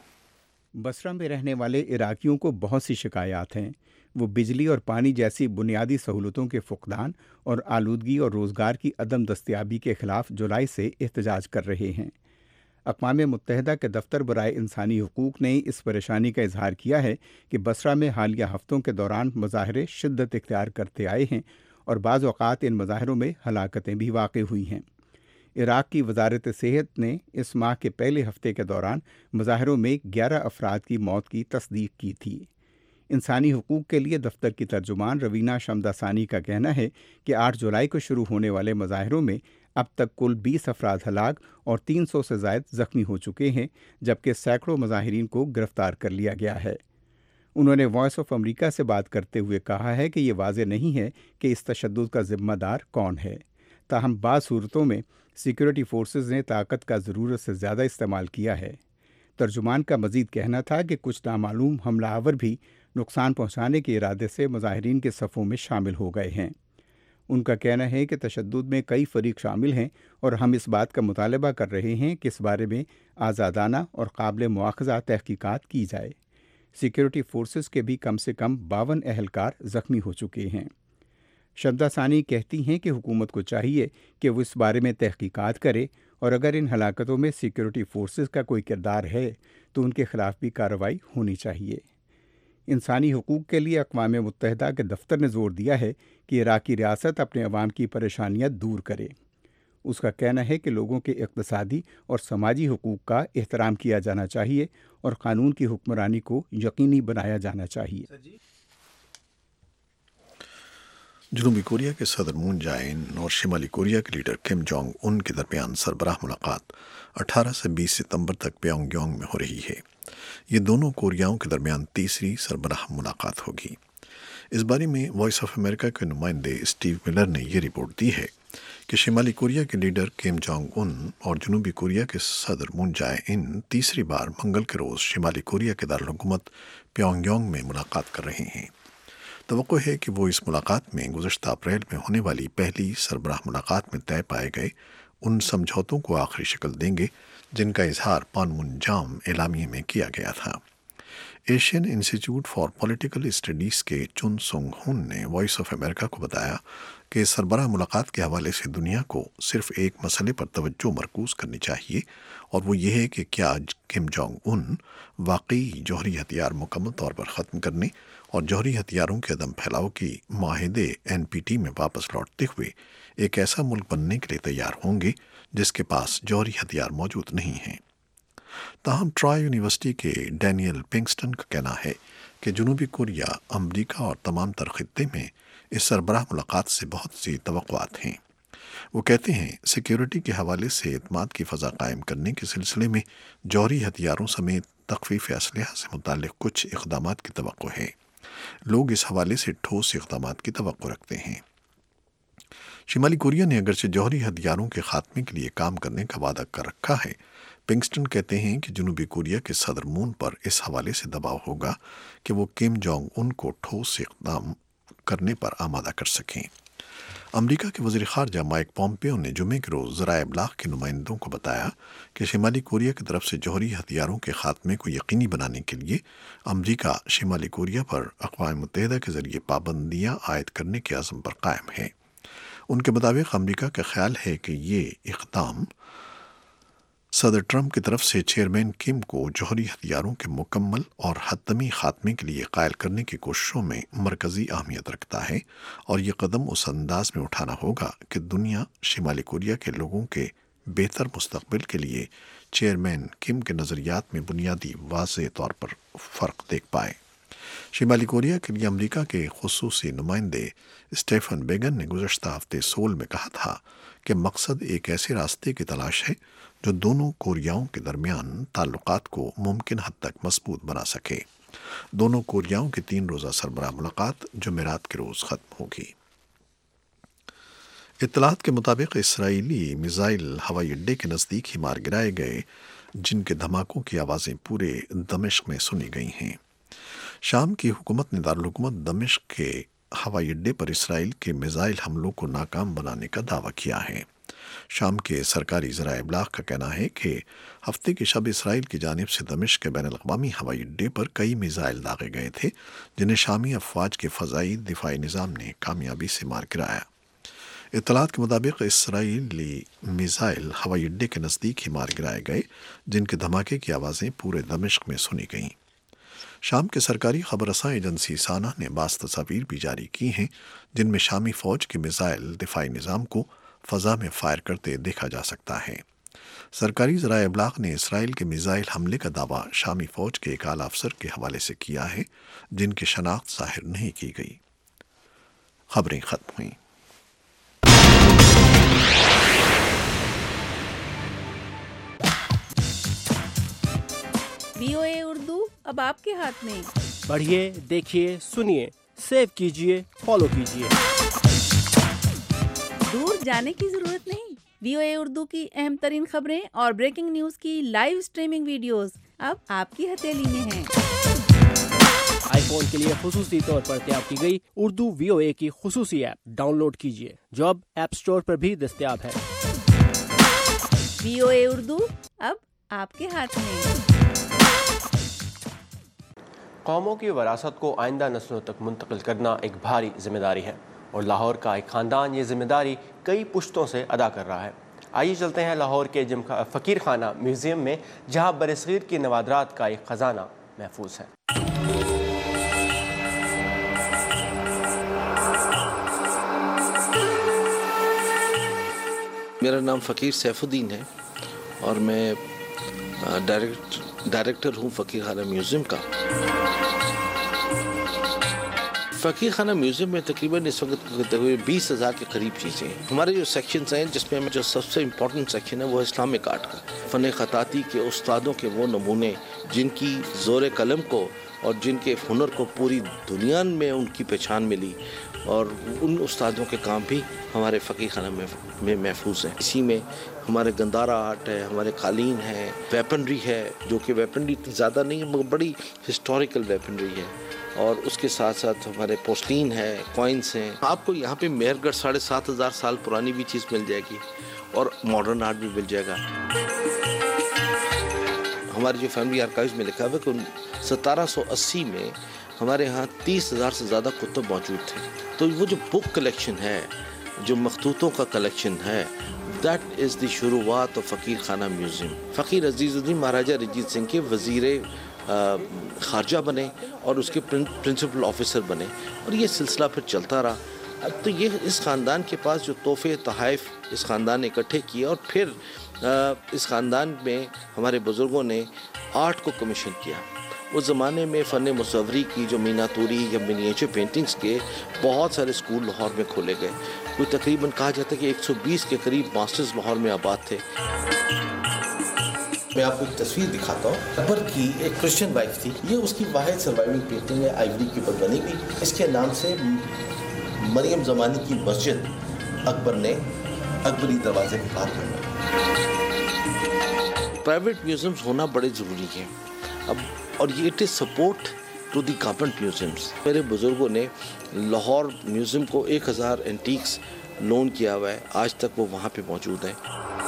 बसरा में रहने वाले इराकियों को बहुत सी शिकायत हैं। वो बिजली और पानी जैसी बुनियादी सहूलतों के फुकदान और आलूदगी और रोज़गार की अदम दस्तयाबी के ख़िलाफ़ जुलाई से एहतजाज कर रहे हैं। अक़वाम मुत्तहिदा के दफ्तर बराए इंसानी हकूक़ ने इस परेशानी का इजहार किया है कि बसरा में हालिया हफ़्तों के दौरान मुज़ाहरे शिद्दत इख्तियार करते आए हैं और बाज़ औक़ात इन मुज़ाहरों में हलाकतें भी वाक़ हुई हैं। इराक़ की वज़ारत सेहत ने इस माह के पहले हफ़्ते के दौरान मुज़ाहरों में 11 अफराद की मौत की तस्दीक की थी। इंसानी हकूक़ के लिए दफ्तर की तर्जुमान रवीना शमदासानी का कहना है कि 8 जुलाई को शुरू होने वाले मुज़ाहरों में अब तक कुल 20 अफराद हलाक और 300 से ज़ायद ज़ख्मी हो चुके हैं, जबकि सैकड़ों मुज़ाहिरीन को गिरफ़्तार कर लिया गया है। उन्होंने वॉइस ऑफ अमेरिका से बात करते हुए कहा है कि ये वाज़ेह नहीं है कि इस तशद्दुद का ज़िम्मेदार कौन है, ताहम बाज़ सूरतों में सिक्योरिटी फोर्सेस ने ताकत का ज़रूरत से ज़्यादा इस्तेमाल किया है। तर्जुमान का मज़ीद कहना था कि कुछ नामालूम हमलावर भी नुकसान पहुंचाने के इरादे से मुज़ाहिरीन के सफ़ों में शामिल हो गए हैं। उनका कहना है कि तशद्दुद में कई फ़रीक शामिल हैं और हम इस बात का मुतालबा कर रहे हैं कि इस बारे में आज़ादाना और काबिल मुआख़ज़ा तहक़ीक़ात की जाए। सिक्योरिटी फोर्सेस के भी कम से कम 52 अहलकार ज़ख्मी हो चुके हैं। शमदासानी कहती हैं कि हुकूमत को चाहिए कि वो इस बारे में तहक़ीक़ात करे और अगर इन हलाकतों में सिक्योरिटी फोर्सेस का कोई किरदार है तो उनके ख़िलाफ़ भी कार्रवाई होनी चाहिए। इंसानी हकूक़ के लिए अक़वाम मुत्तहिदा के दफ्तर ने ज़ोर दिया है कि इराक़ी रियासत अपने अवाम की परेशानियाँ दूर करे। उसका कहना है कि लोगों के इक़्तिसादी और समाजी हकूक़ का एहतराम किया जाना चाहिए और क़ानून की हुक्मरानी को यकीनी बनाया जाना चाहिए। जनूबी कोरिया के सदर मून जाए-इन और शिमाली कोरिया के लीडर किम जोंग उन के दरमियान सरबराह मुलाकात 18 से 20 सितंबर तक प्योंगयांग में हो रही है। ये दोनों कोरियाओं के दरमियान तीसरी सरबराह मुलाकात होगी। इस बारे में वॉइस ऑफ अमेरिका के नुमाइंदे स्टीव मिलर ने ये रिपोर्ट दी है कि शिमाली कोरिया के लीडर किम जोंग उन और जनूबी कोरिया के सदर मून जाए-इन तीसरी बार मंगल के रोज़ शिमाली कोरिया के दारुल-हुकूमत प्योंगयांग में मुलाकात कर रहे हैं। तवक्को है कि वो इस मुलाकात में गुज़श्ता अप्रैल में होने वाली पहली सरबराह मुलाकात में तय पाए गए उन समझौतों को आखिरी शक्ल देंगे जिनका इजहार पानमुनजाम एलामिये में किया गया था। Asian institute for political studies के चुन सुंग हुन ने वॉइस ऑफ अमेरिका को बताया کہ सरबराह मुलाकात के हवाले से दुनिया को सिर्फ एक मसले पर तवज्जो मरकूज करनी चाहिए, और वो ये है कि क्या किम जोंग उन वाकई जौहरी हथियार मुकम्मल तौर पर ख़त्म करने और जौहरी हथियारों के अदम फैलाव की माहिदे NPT में वापस लौटते हुए एक ऐसा मुल्क बनने के लिए तैयार होंगे जिसके पास जौहरी हथियार मौजूद नहीं हैं। ताहम ट्राई यूनिवर्सिटी के डैनियल पिंगस्टन का कहना है कि जनूबी कोरिया, अमरीका और तमाम तर खित्ते में इस सरबराह मुलाकात से बहुत सी तवक्कुआत हैं। वो कहते हैं सिक्योरिटी के हवाले से एतमाद की फ़ज़ा कायम करने के सिलसिले में जौहरी हथियारों समेत तख़फ़ीफ़ असलहा से मुताल्लिक़ कुछ इक़दामात की तवक्को है। लोग इस हवाले से ठोस इक़दामात की तवक्को रखते हैं। शिमाली कोरिया ने अगरचे जौहरी हथियारों के खात्मे के लिए काम करने का वादा कर रखा है, पिंगस्टन कहते हैं कि जनूबी कोरिया के सदर मून पर इस हवाले से दबाव होगा कि वो किम जोंग उन को ठोस इक़दाम करने पर आमादा कर सकें। अमरीका के वज़ीर ख़ारजा माइक पॉम्पियो ने जुमे के रोज़ ज़राए इब्लाग़ के नुमाइंदों को बताया कि शिमाली कोरिया की तरफ से जौहरी हथियारों के खात्मे को यकीनी बनाने के लिए अमरीका शिमाली कोरिया पर अक़वाम मुत्तहिदा के ज़रिए पाबंदियाँ आयद करने के अज़्म पर कायम है। उनके मुताबिक अमरीका का ख्याल है कि ये इक़दाम सदर ट्रंप की तरफ से चेयरमैन किम को जौहरी हथियारों के मुकम्मल और हतमी खात्मे के लिए कायल करने की कोशिशों में मरकज़ी अहमियत रखता है, और ये कदम उस अंदाज में उठाना होगा कि दुनिया शिमाली कोरिया के लोगों के बेहतर मुस्तक़बिल के लिए चेयरमैन किम के नज़रियात में बुनियादी वाज़ेह तौर पर फ़र्क देख पाए। शिमाली कोरिया के लिए अमरीका के खुसूसी नुमाइंदे स्टेफन बेगन ने गुज़श्ता हफ्ते सोल में कहा था कि मकसद एक ऐसे रास्ते की तलाश है जो दोनों कोरियाओं के दरमियान ताल्लुकात को मुमकिन हद तक मजबूत बना सके। दोनों कोरियाओं की 3 रोज़ा सरबराह मुलाकात जुमेरात के रोज़ ख़त्म होगी। इत्तलात के मुताबिक इसराइली मिज़ाइल हवाई अड्डे के नज़दीक ही मार गिराए गए, जिनके धमाकों की आवाज़ें पूरे दमिश्क में सुनी गई हैं। शाम की हुकूमत ने दारुल हुकूमत दमिश्क के हवाई अड्डे पर इसराइल के मिज़ाइल हमलों को नाकाम बनाने का दावा किया है। शाम के सरकारी ज़राए इब्लाग़ का कहना है कि हफ्ते की शब इसराइल की जानिब से दमिश्क के बैनुल-अक़वामी हवाई अड्डे पर कई मिज़ाइल दागे गए थे, जिन्हें शामी अफ़वाज के फ़ज़ाई दिफ़ाई निज़ाम ने कामयाबी से मार गिराया। इत्तलात के मुताबिक इसराइली मिज़ाइल हवाई अड्डे के नज़दीक ही मार गिराए गए, जिनके धमाके की आवाज़ें पूरे दमिश्क में सुनी गईं। शाम के सरकारी खबरसां एजेंसी साना ने बास तस्वीर भी जारी की हैं, जिनमें शामी फ़ौज के मिज़ाइल दिफ़ाई निज़ाम को फ़ज़ा में फ़ायर करते देखा जा सकता है। सरकारी ज़राए इब्लाग़ ने इसराइल के मिज़ाइल हमले का दावा शामी फ़ौज के एक आला अफसर के हवाले से किया है, जिनकी शनाख्त ज़ाहिर नहीं की गई। खबरें ख़त्म हुईं। VOA उर्दू अब आपके हाथ में। पढ़िए, देखिए, सुनिए, सेव कीजिए, फॉलो कीजिए। दूर जाने की जरूरत नहीं। VOA उर्दू की अहम तरीन खबरें और ब्रेकिंग न्यूज की लाइव स्ट्रीमिंग वीडियोस अब आपकी हथेली में हैं। आईफोन के लिए खुसूसी तौर पर तैयार की गई उर्दू VOA की खुसूसी ऐप डाउनलोड कीजिए, जो अब ऐप स्टोर पर भी दस्तयाब है। VOA उर्दू अब आपके हाथ में। कौमों की विरासत को आइंदा नस्लों तक मुंतकिल करना एक भारी जिम्मेदारी है, और लाहौर का एक ख़ानदान ये जिम्मेदारी कई पुश्तों से अदा कर रहा है। आइए चलते हैं लाहौर के फ़कीर खाना म्यूज़ियम में, जहाँ बरसग़ीर की नवादरात का एक ख़जाना महफूज है। मेरा नाम फ़कीर सैफुद्दीन है और मैं डायरेक्टर हूँ फ़कीर खाना म्यूज़ियम का। फ़कीर खाना म्यूज़ियम में तकरीबन इस वक्त 20,000 के करीब चीज़ें हैं। हमारे जो सेक्शंस हैं, जिसमें हमें जो सबसे इम्पोर्टेंट सेक्शन है वो इस्लामिक आर्ट का। फ़न ख़ताती के उस्तादों के वो नमूने जिनकी ज़ोर कलम को और जिनके हुनर को पूरी दुनिया में उनकी पहचान मिली, और उन उस्तादों के काम भी हमारे फ़कीर खाना में महफूज हैं। इसी में हमारे गंदारा आर्ट है, हमारे कालीन है, वेपनरी है, जो कि वेपनरी इतनी ज़्यादा नहीं है मगर बड़ी हिस्टोरिकल वेपनरी है, और उसके साथ साथ हमारे पोस्टीन है, कॉइन्स हैं। आपको यहाँ पे मेहरगढ़ 7,500 साल पुरानी भी चीज़ मिल जाएगी और मॉडर्न आर्ट भी मिल जाएगा। हमारी जो फैमिली आर्काइव्स में लिखा हुआ है कि 1780 में हमारे यहाँ 30,000 से ज़्यादा कुतुब मौजूद थे। तो वो जो बुक कलेक्शन है جو مخطوطوں کا کلیکشن ہے دیٹ از دی شروعات آف فقیر خانہ میوزیم. فقیر عزیز الدین مہاراجہ رنجیت سنگھ کے وزیر خارجہ بنے اور اس کے پرنسپل آفیسر بنے اور یہ سلسلہ پھر چلتا رہا. تو یہ اس خاندان کے پاس جو تحفے تحائف اس خاندان نے اکٹھے کیے اور پھر اس خاندان میں ہمارے بزرگوں نے آرٹ کو کمیشن کیا. اس زمانے میں فن مصوری کی جو میناتوری یا منییچر پینٹنگز کے بہت سارے اسکول لاہور میں کھولے گئے. کوئی تقریباً کہا جاتا ہے کہ 120 کے قریب ماسٹرز لاہور میں آباد تھے. میں آپ کو ایک تصویر دکھاتا ہوں. اکبر کی ایک کرسچن وائف تھی. یہ اس کی واحد سروائیونگ پینٹنگ ہے, آئیوری کے اوپر بنی ہوئی. اس کے نام سے مریم زمانی کی مسجد اکبر نے اکبری دروازے کے پاس بنوائی. پرائیویٹ میوزیمز ہونا بڑے ضروری ہیں اب, اور یہ it is support to the government museums. میرے بزرگوں نے لاہور میوزیم کو 1000 اینٹیکس لون کیا ہوا ہے, آج تک وہ وہاں پہ موجود ہیں.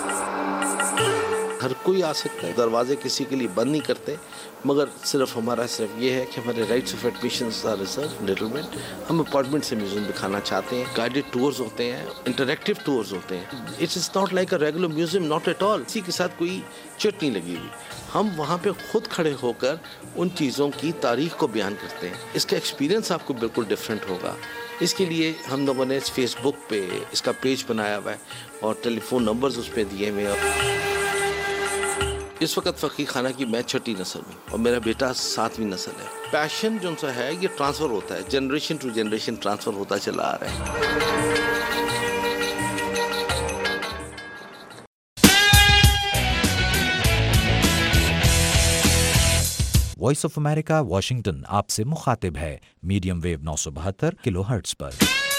ہر کوئی آ سکتا ہے, دروازے کسی کے لیے بند نہیں کرتے, مگر صرف یہ ہے کہ ہمارے rights of admissions are reserved لٹلمنٹ. ہم اپارٹمنٹ سے میوزیم دکھانا چاہتے ہیں. گائیڈڈ ٹورز ہوتے ہیں, انٹریکٹیو ٹورز ہوتے ہیں. It is not like a regular museum, not at all. اسی کے ساتھ کوئی چٹ نہیں لگی ہوئی. ہم وہاں پہ خود کھڑے ہو کر ان چیزوں کی تاریخ کو بیان کرتے ہیں. اس کا ایکسپیرینس آپ کو بالکل ڈفرینٹ ہوگا. اس کے لیے ہم لوگوں نے فیس بک پہ اس کا پیج بنایا ہوا ہے اور ٹیلی فون نمبرز اس پہ دیے ہوئے ہیں. اس وقت فقیر خانہ کی میں 6ٹھی نسل ہوں اور میرا بیٹا 7ویں نسل ہے. پیشن جو سا ہے یہ ٹرانسفر ہوتا ہے, جنریشن ٹو جنریشن ٹرانسفر ہوتا چلا آ رہا ہے. وائس آف امریکہ واشنگٹن آپ سے مخاطب ہے میڈیم ویو 972 کلو ہرٹز پر.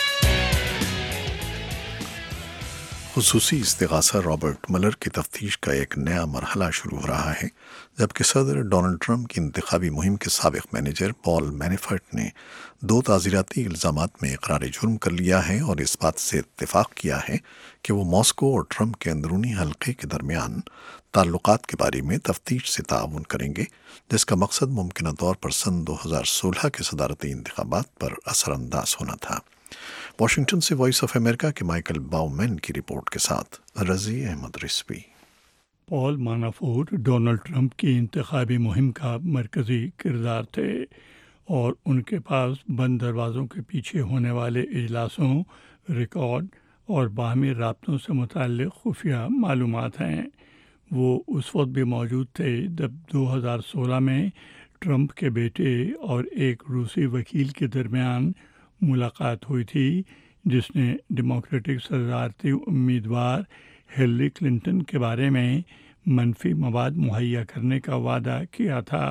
خصوصی استغاثہ رابرٹ ملر کی تفتیش کا ایک نیا مرحلہ شروع ہو رہا ہے, جبکہ صدر ڈونلڈ ٹرمپ کی انتخابی مہم کے سابق مینیجر پال مینیفرٹ نے 2 تعزیراتی الزامات میں اقرار جرم کر لیا ہے اور اس بات سے اتفاق کیا ہے کہ وہ ماسکو اور ٹرمپ کے اندرونی حلقے کے درمیان تعلقات کے بارے میں تفتیش سے تعاون کریں گے, جس کا مقصد ممکنہ طور پر سن 2016 کے صدارتی انتخابات پر اثر انداز ہونا تھا. واشنگٹن سے وائس آف امریکہ کے مائیکل باؤمین کی رپورٹ کے ساتھ Razi Ahmed Rizvi. Paul Manafort Donald Trump کی انتخابی مہم کا مرکزی کردار تھے اور ان کے پاس بند دروازوں کے پیچھے ہونے والے اجلاسوں, ریکارڈ اور باہمی رابطوں سے متعلق خفیہ معلومات ہیں. وہ اس وقت بھی موجود تھے جب 2016 میں ٹرمپ کے بیٹے اور ایک روسی وکیل کے درمیان ملاقات ہوئی تھی, جس نے ڈیموکریٹک صدارتی امیدوار ہلری کلنٹن کے بارے میں منفی مواد مہیا کرنے کا وعدہ کیا تھا.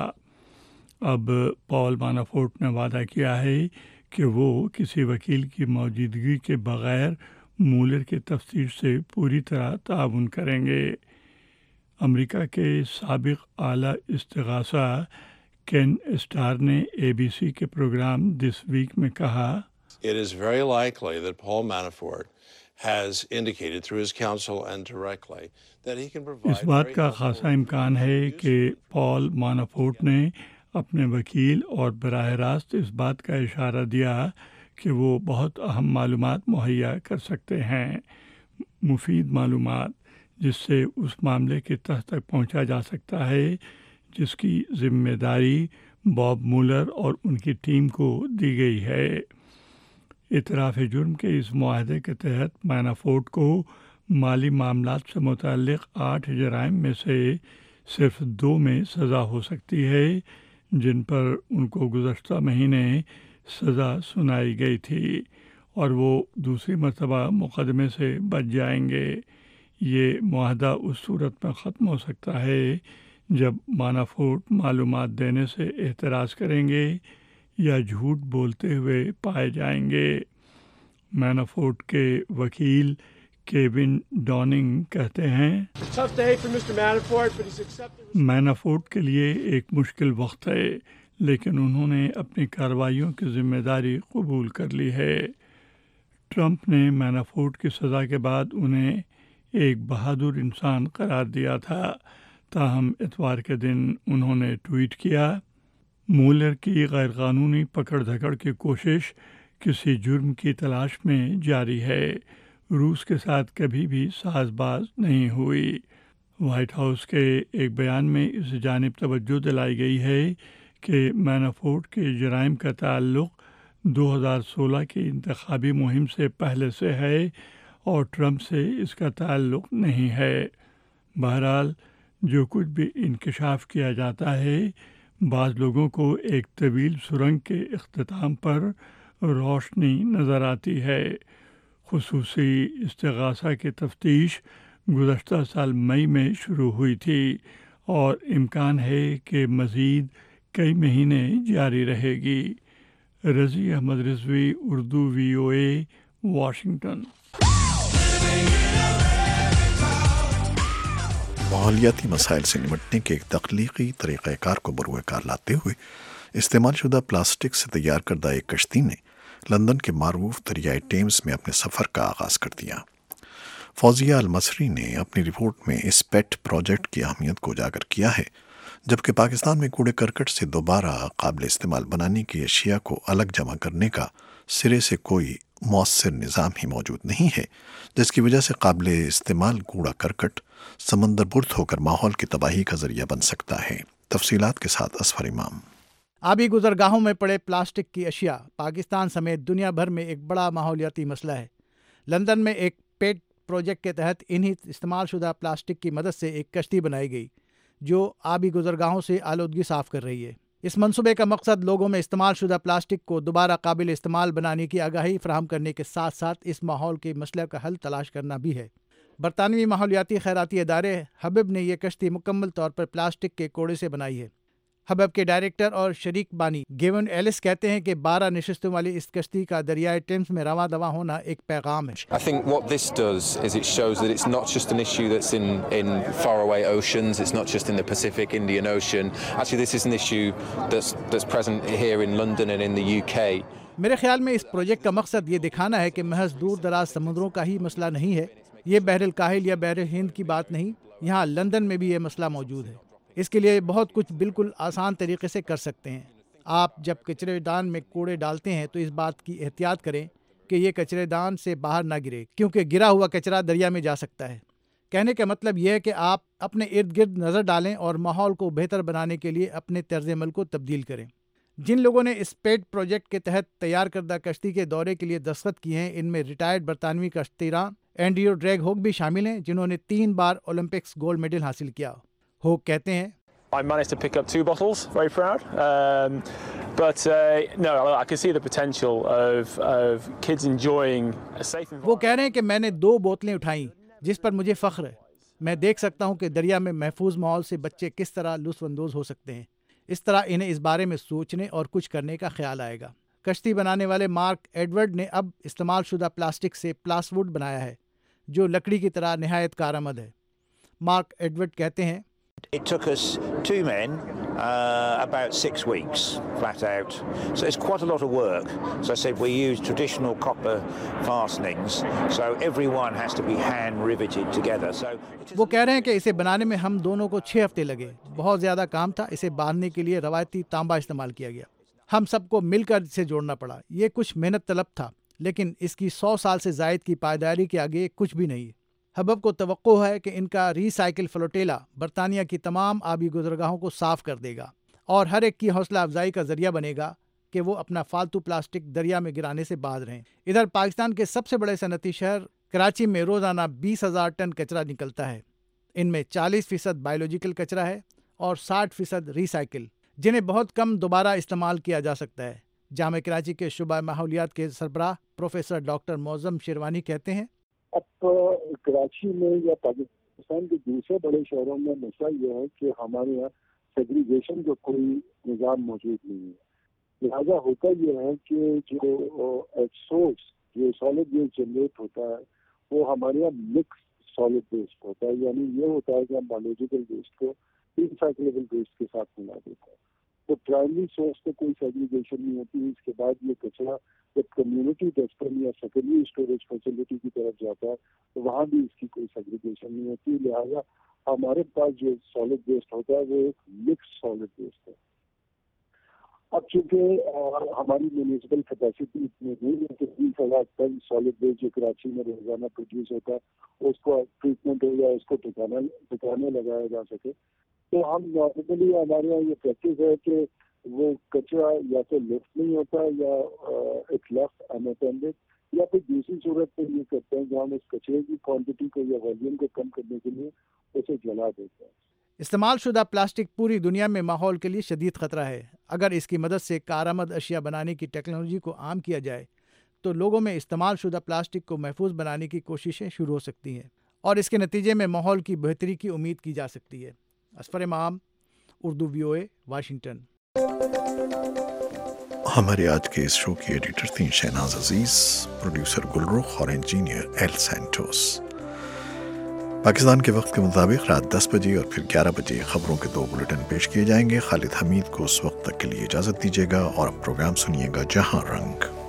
اب پال مانافورٹ نے وعدہ کیا ہے کہ وہ کسی وکیل کی موجودگی کے بغیر مولر کی تفتیش سے پوری طرح تعاون کریں گے. امریکہ کے سابق اعلیٰ استغاثہ کین اسٹار نے ABC کے پروگرام دس ویک میں کہا, It is very likely that Paul Manafort has indicated through his counsel and directly that he can provide. اس بات کا خاصا امکان ہے کہ پال مانافورٹ نے اپنے وکیل اور براہ راست اس بات کا اشارہ دیا کہ وہ بہت اہم معلومات مہیا کر سکتے ہیں, مفید معلومات جس سے اس معاملے کی تہ تک پہنچا جا سکتا ہے جس کی ذمہ داری باب مولر اور ان کی ٹیم کو دی گئی ہے. اعتراف جرم کے اس معاہدے کے تحت مینافورٹ کو مالی معاملات سے متعلق 8 جرائم میں سے صرف 2 میں سزا ہو سکتی ہے, جن پر ان کو گزشتہ مہینے سزا سنائی گئی تھی اور وہ دوسری مرتبہ مقدمے سے بچ جائیں گے. یہ معاہدہ اس صورت میں ختم ہو سکتا ہے جب مانافورٹ معلومات دینے سے اعتراض کریں گے یا جھوٹ بولتے ہوئے پائے جائیں گے. مانافورٹ کے وکیل کیون ڈاننگ کہتے ہیں, مانافورٹ کے لیے ایک مشکل وقت ہے, لیکن انہوں نے اپنی کارروائیوں کی ذمہ داری قبول کر لی ہے. ٹرمپ نے مانافورٹ کی سزا کے بعد انہیں ایک بہادر انسان قرار دیا تھا, تاہم اتوار کے دن انہوں نے ٹویٹ کیا, مولر کی غیر قانونی پکڑ دھکڑ کی کوشش کسی جرم کی تلاش میں جاری ہے. रूस के साथ कभी भी साजबाज नहीं हुई। वाइट हाउस के एक बयान में इस जानिब तवज्जो दिलाई गई है कि मैनाफोर्ट के जराइम का ताल्लुक 2016 की इंतखाबी मुहिम से पहले से है और ट्रंप से इसका ताल्लुक नहीं है। बहरहाल जो कुछ भी इंकशाफ किया जाता है, बाज़ लोगों को एक तवील सुरंग के इख्तिताम पर रोशनी नज़र आती है। खुसूसी इस्तिगासा की तफ्तीश गुज़श्ता साल मई में शुरू हुई थी और इम्कान है कि मज़ीद कई महीने जारी रहेगी। Razi Ahmed Rizvi, Urdu VOA, Washington. माहौलियाती मसाइल से निपटने के एक तख्लीकी तरीक़ाकार को बरूएकार लाते हुए इस्तेमाल शुदा प्लास्टिक से तैयार करदा एक कश्ती ने लंदन के मारूफ दरियाई टेम्स में अपने सफ़र का आगाज़ कर दिया। फौजिया अल-मसरी ने अपनी रिपोर्ट में इस पेट प्रोजेक्ट की अहमियत को उजागर किया है, जबकि पाकिस्तान में कूड़े करकट से दोबारा काबिल इस्तेमाल बनाने की अशिया को अलग जमा करने का सिरे से कोई मौसर निज़ाम ही मौजूद नहीं है, जिसकी वजह से काबिल इस्तेमाल कूड़ा करकट समंदर बुर्द होकर माहौल की तबाही का जरिया बन सकता है। तफसीलात के साथ असफर इमाम। आबी गुजरगाहों में पड़े प्लास्टिक की अशिया पाकिस्तान समेत दुनिया भर में एक बड़ा माहौलियाती मसला है। लंदन में एक पेट प्रोजेक्ट के तहत इन्हीं इस्तेमाल शुदा प्लास्टिक की मदद से एक कश्ती बनाई गई जो आबी गुजरगाहों से आलूदगी साफ़ कर रही है। इस मंसूबे का मकसद लोगों में इस्तेमाल शुदा प्लास्टिक को दोबारा काबिल इस्तेमाल बनाने की आगाही फराहम करने के साथ साथ इस माहौल के मसले का हल तलाश करना भी है। बरतानवी माहौलियाती खैराती इदारे हबब ने यह कश्ती मुकम्मल तौर पर प्लास्टिक के कोड़े से बनाई है। हबब के डायरेक्टर और शरीक बानी गेवन एलिस कहते हैं कि 12 नशिस्तों वाली इस कश्ती का दरियाई टेम्स में रवां दवा होना एक पैगाम है। I think what this does is it shows that it's not just an issue that's in faraway oceans, it's not just in the Pacific, Indian Ocean. Actually, this is an issue that's present here in London and in the UK. मेरे ख्याल में इस project का मकसद ये दिखाना है कि महज दूर दराज समुद्रों का ही मसला नहीं है। ये बहरुल काहिल या बहर हिंद की बात नहीं, यहाँ लंदन में भी ये मसला मौजूद है। इसके लिए बहुत कुछ बिल्कुल आसान तरीके से कर सकते हैं। आप जब कचरेदान में कूड़े डालते हैं तो इस बात की एहतियात करें कि ये कचरेदान से बाहर ना गिरे, क्योंकि गिरा हुआ कचरा दरिया में जा सकता है। कहने का मतलब यह है कि आप अपने इर्द गिर्द नज़र डालें और माहौल को बेहतर बनाने के लिए अपने तर्ज अमल को तब्दील करें। जिन लोगों ने इस पेट प्रोजेक्ट के तहत तैयार करदा कश्ती के दौरे के लिए दस्तखत किए हैं, इनमें रिटायर्ड बरतानवी कश्तीरान एंड्रयू ड्रैग होक भी शामिल हैं, जिन्होंने 3 बार ओलंपिक्स गोल्ड मेडल हासिल किया। होक कहते हैं, I managed to pick up 2 bottles, very proud. But no, I can see the potential of kids enjoying a safe environment. वो कह रहे हैं कि मैंने 2 बोतलें उठाई, जिस पर मुझे फ़ख्र है। मैं देख सकता हूँ कि दरिया में महफूज माहौल से बच्चे किस तरह लुत्फ़अंदोज़ हो सकते हैं। इस तरह इन्हें इस बारे में सोचने और कुछ करने का ख्याल आएगा। कश्ती बनाने वाले मार्क एडवर्ड ने अब इस्तेमाल शुदा प्लास्टिक से प्लास्वुड बनाया है, जो लकड़ी की तरह निहायत कारआमद है। मार्क एडवर्ड कहते हैं, It took us 2 men about 6 weeks flat out, so it's quite a lot of work. So I said we use traditional copper fastenings, so everyone has to be hand riveted together. So वो कह रहे हैं कि इसे बनाने में हम दोनों को 6 हफ्ते लगे। बहुत ज़्यादा काम था। इसे बांधने के लिए रवायती तांबा इस्तेमाल किया गया। हम सबको मिलकर इसे जोड़ना पड़ा। ये कुछ मेहनत तलब था, लेकिन इसकी 100 साल से ज़ायद की पायदारी के आगे कुछ भी नहीं है। हबब को तवक्को है कि इनका रीसाइकिल फ्लोटेला बरतानिया की तमाम आबी गुजरगाहों को साफ कर देगा और हर एक की हौसला अफजाई का जरिया बनेगा कि वो अपना फालतू प्लास्टिक दरिया में गिराने से बाज रहें। इधर पाकिस्तान के सबसे बड़े सनती शहर कराची में रोज़ाना 20,000 टन कचरा निकलता है। इनमें 40% बायोलॉजिकल कचरा है और 60% रीसाइकिल, जिन्हें बहुत कम दोबारा इस्तेमाल किया जा सकता है। जामे कराची के शुबा माहौलियात के सरबराह प्रोफेसर डॉक्टर मौज़म शेरवानी कहते हैं, अब कराची में या पाकिस्तान के दूसरे बड़े शहरों में मसला यह है कि हमारे यहाँ सेग्रीगेशन का कोई निज़ाम मौजूद नहीं है। लिहाजा होता यह है कि जो सोर्स जो सॉलिड वेस्ट जनरेट होता है वो हमारे यहाँ मिक्स सॉलिड वेस्ट होता है, यानी ये होता है कि हम बायोलॉजिकल वेस्ट को रिसाइक्लेबल वेस्ट के साथ मिला देते हैं। तो प्राइमरी सोर्स पे कोई सेग्रीगेशन नहीं होती। इसके बाद ये कचरा जब कम्युनिटी डस्टबिन या सेकेंडरी स्टोरेज फैसिलिटी की तरफ जाता है तो वहाँ भी इसकी कोई सेग्रीगेशन नहीं होती। लिहाजा हमारे पास जो सॉलिड वेस्ट होता है वो एक मिक्स सॉलिड वेस्ट है। اب چونکہ ہماری میونسپل کیپیسٹی اتنی نہیں ہے کہ 20,000 ٹن سالڈ ویسٹ جو کراچی میں روزانہ پروڈیوس ہوتا ہے اس کو ٹریٹمنٹ ہو یا اس کو ٹھکانے لگایا جا سکے، تو ہم نارملی ہمارے یہاں یہ پریکٹس ہے کہ وہ کچرا یا تو لفٹ نہیں ہوتا یا اٹ لیفٹ اناٹینڈڈ، یا پھر دوسری صورت میں یہ کرتے ہیں کہ ہم اس کچرے کی کوانٹٹی کو یا والیوم کو کم کرنے کے لیے اسے جلا دیتے ہیں۔ استعمال شدہ پلاسٹک پوری دنیا میں ماحول کے لیے شدید خطرہ ہے۔ اگر اس کی مدد سے کارآمد اشیاء بنانے کی ٹیکنالوجی کو عام کیا جائے تو لوگوں میں استعمال شدہ پلاسٹک کو محفوظ بنانے کی کوششیں شروع ہو سکتی ہیں اور اس کے نتیجے میں ماحول کی بہتری کی امید کی جا سکتی ہے۔ اسفر امام، اردو VOA، واشنگٹن۔ ہمارے آج کے اس شو کی ایڈیٹر تھیں شہناز عزیز، پروڈیوسر گلرخ اور انجینئر ایل سینٹوس۔ پاکستان کے وقت کے مطابق رات 10 بجے اور پھر 11 بجے خبروں کے 2 بلیٹن پیش کیے جائیں گے۔ خالد حمید کو اس وقت تک کے لیے اجازت دیجیے گا اور اب پروگرام سنیے گا جہاں رنگ۔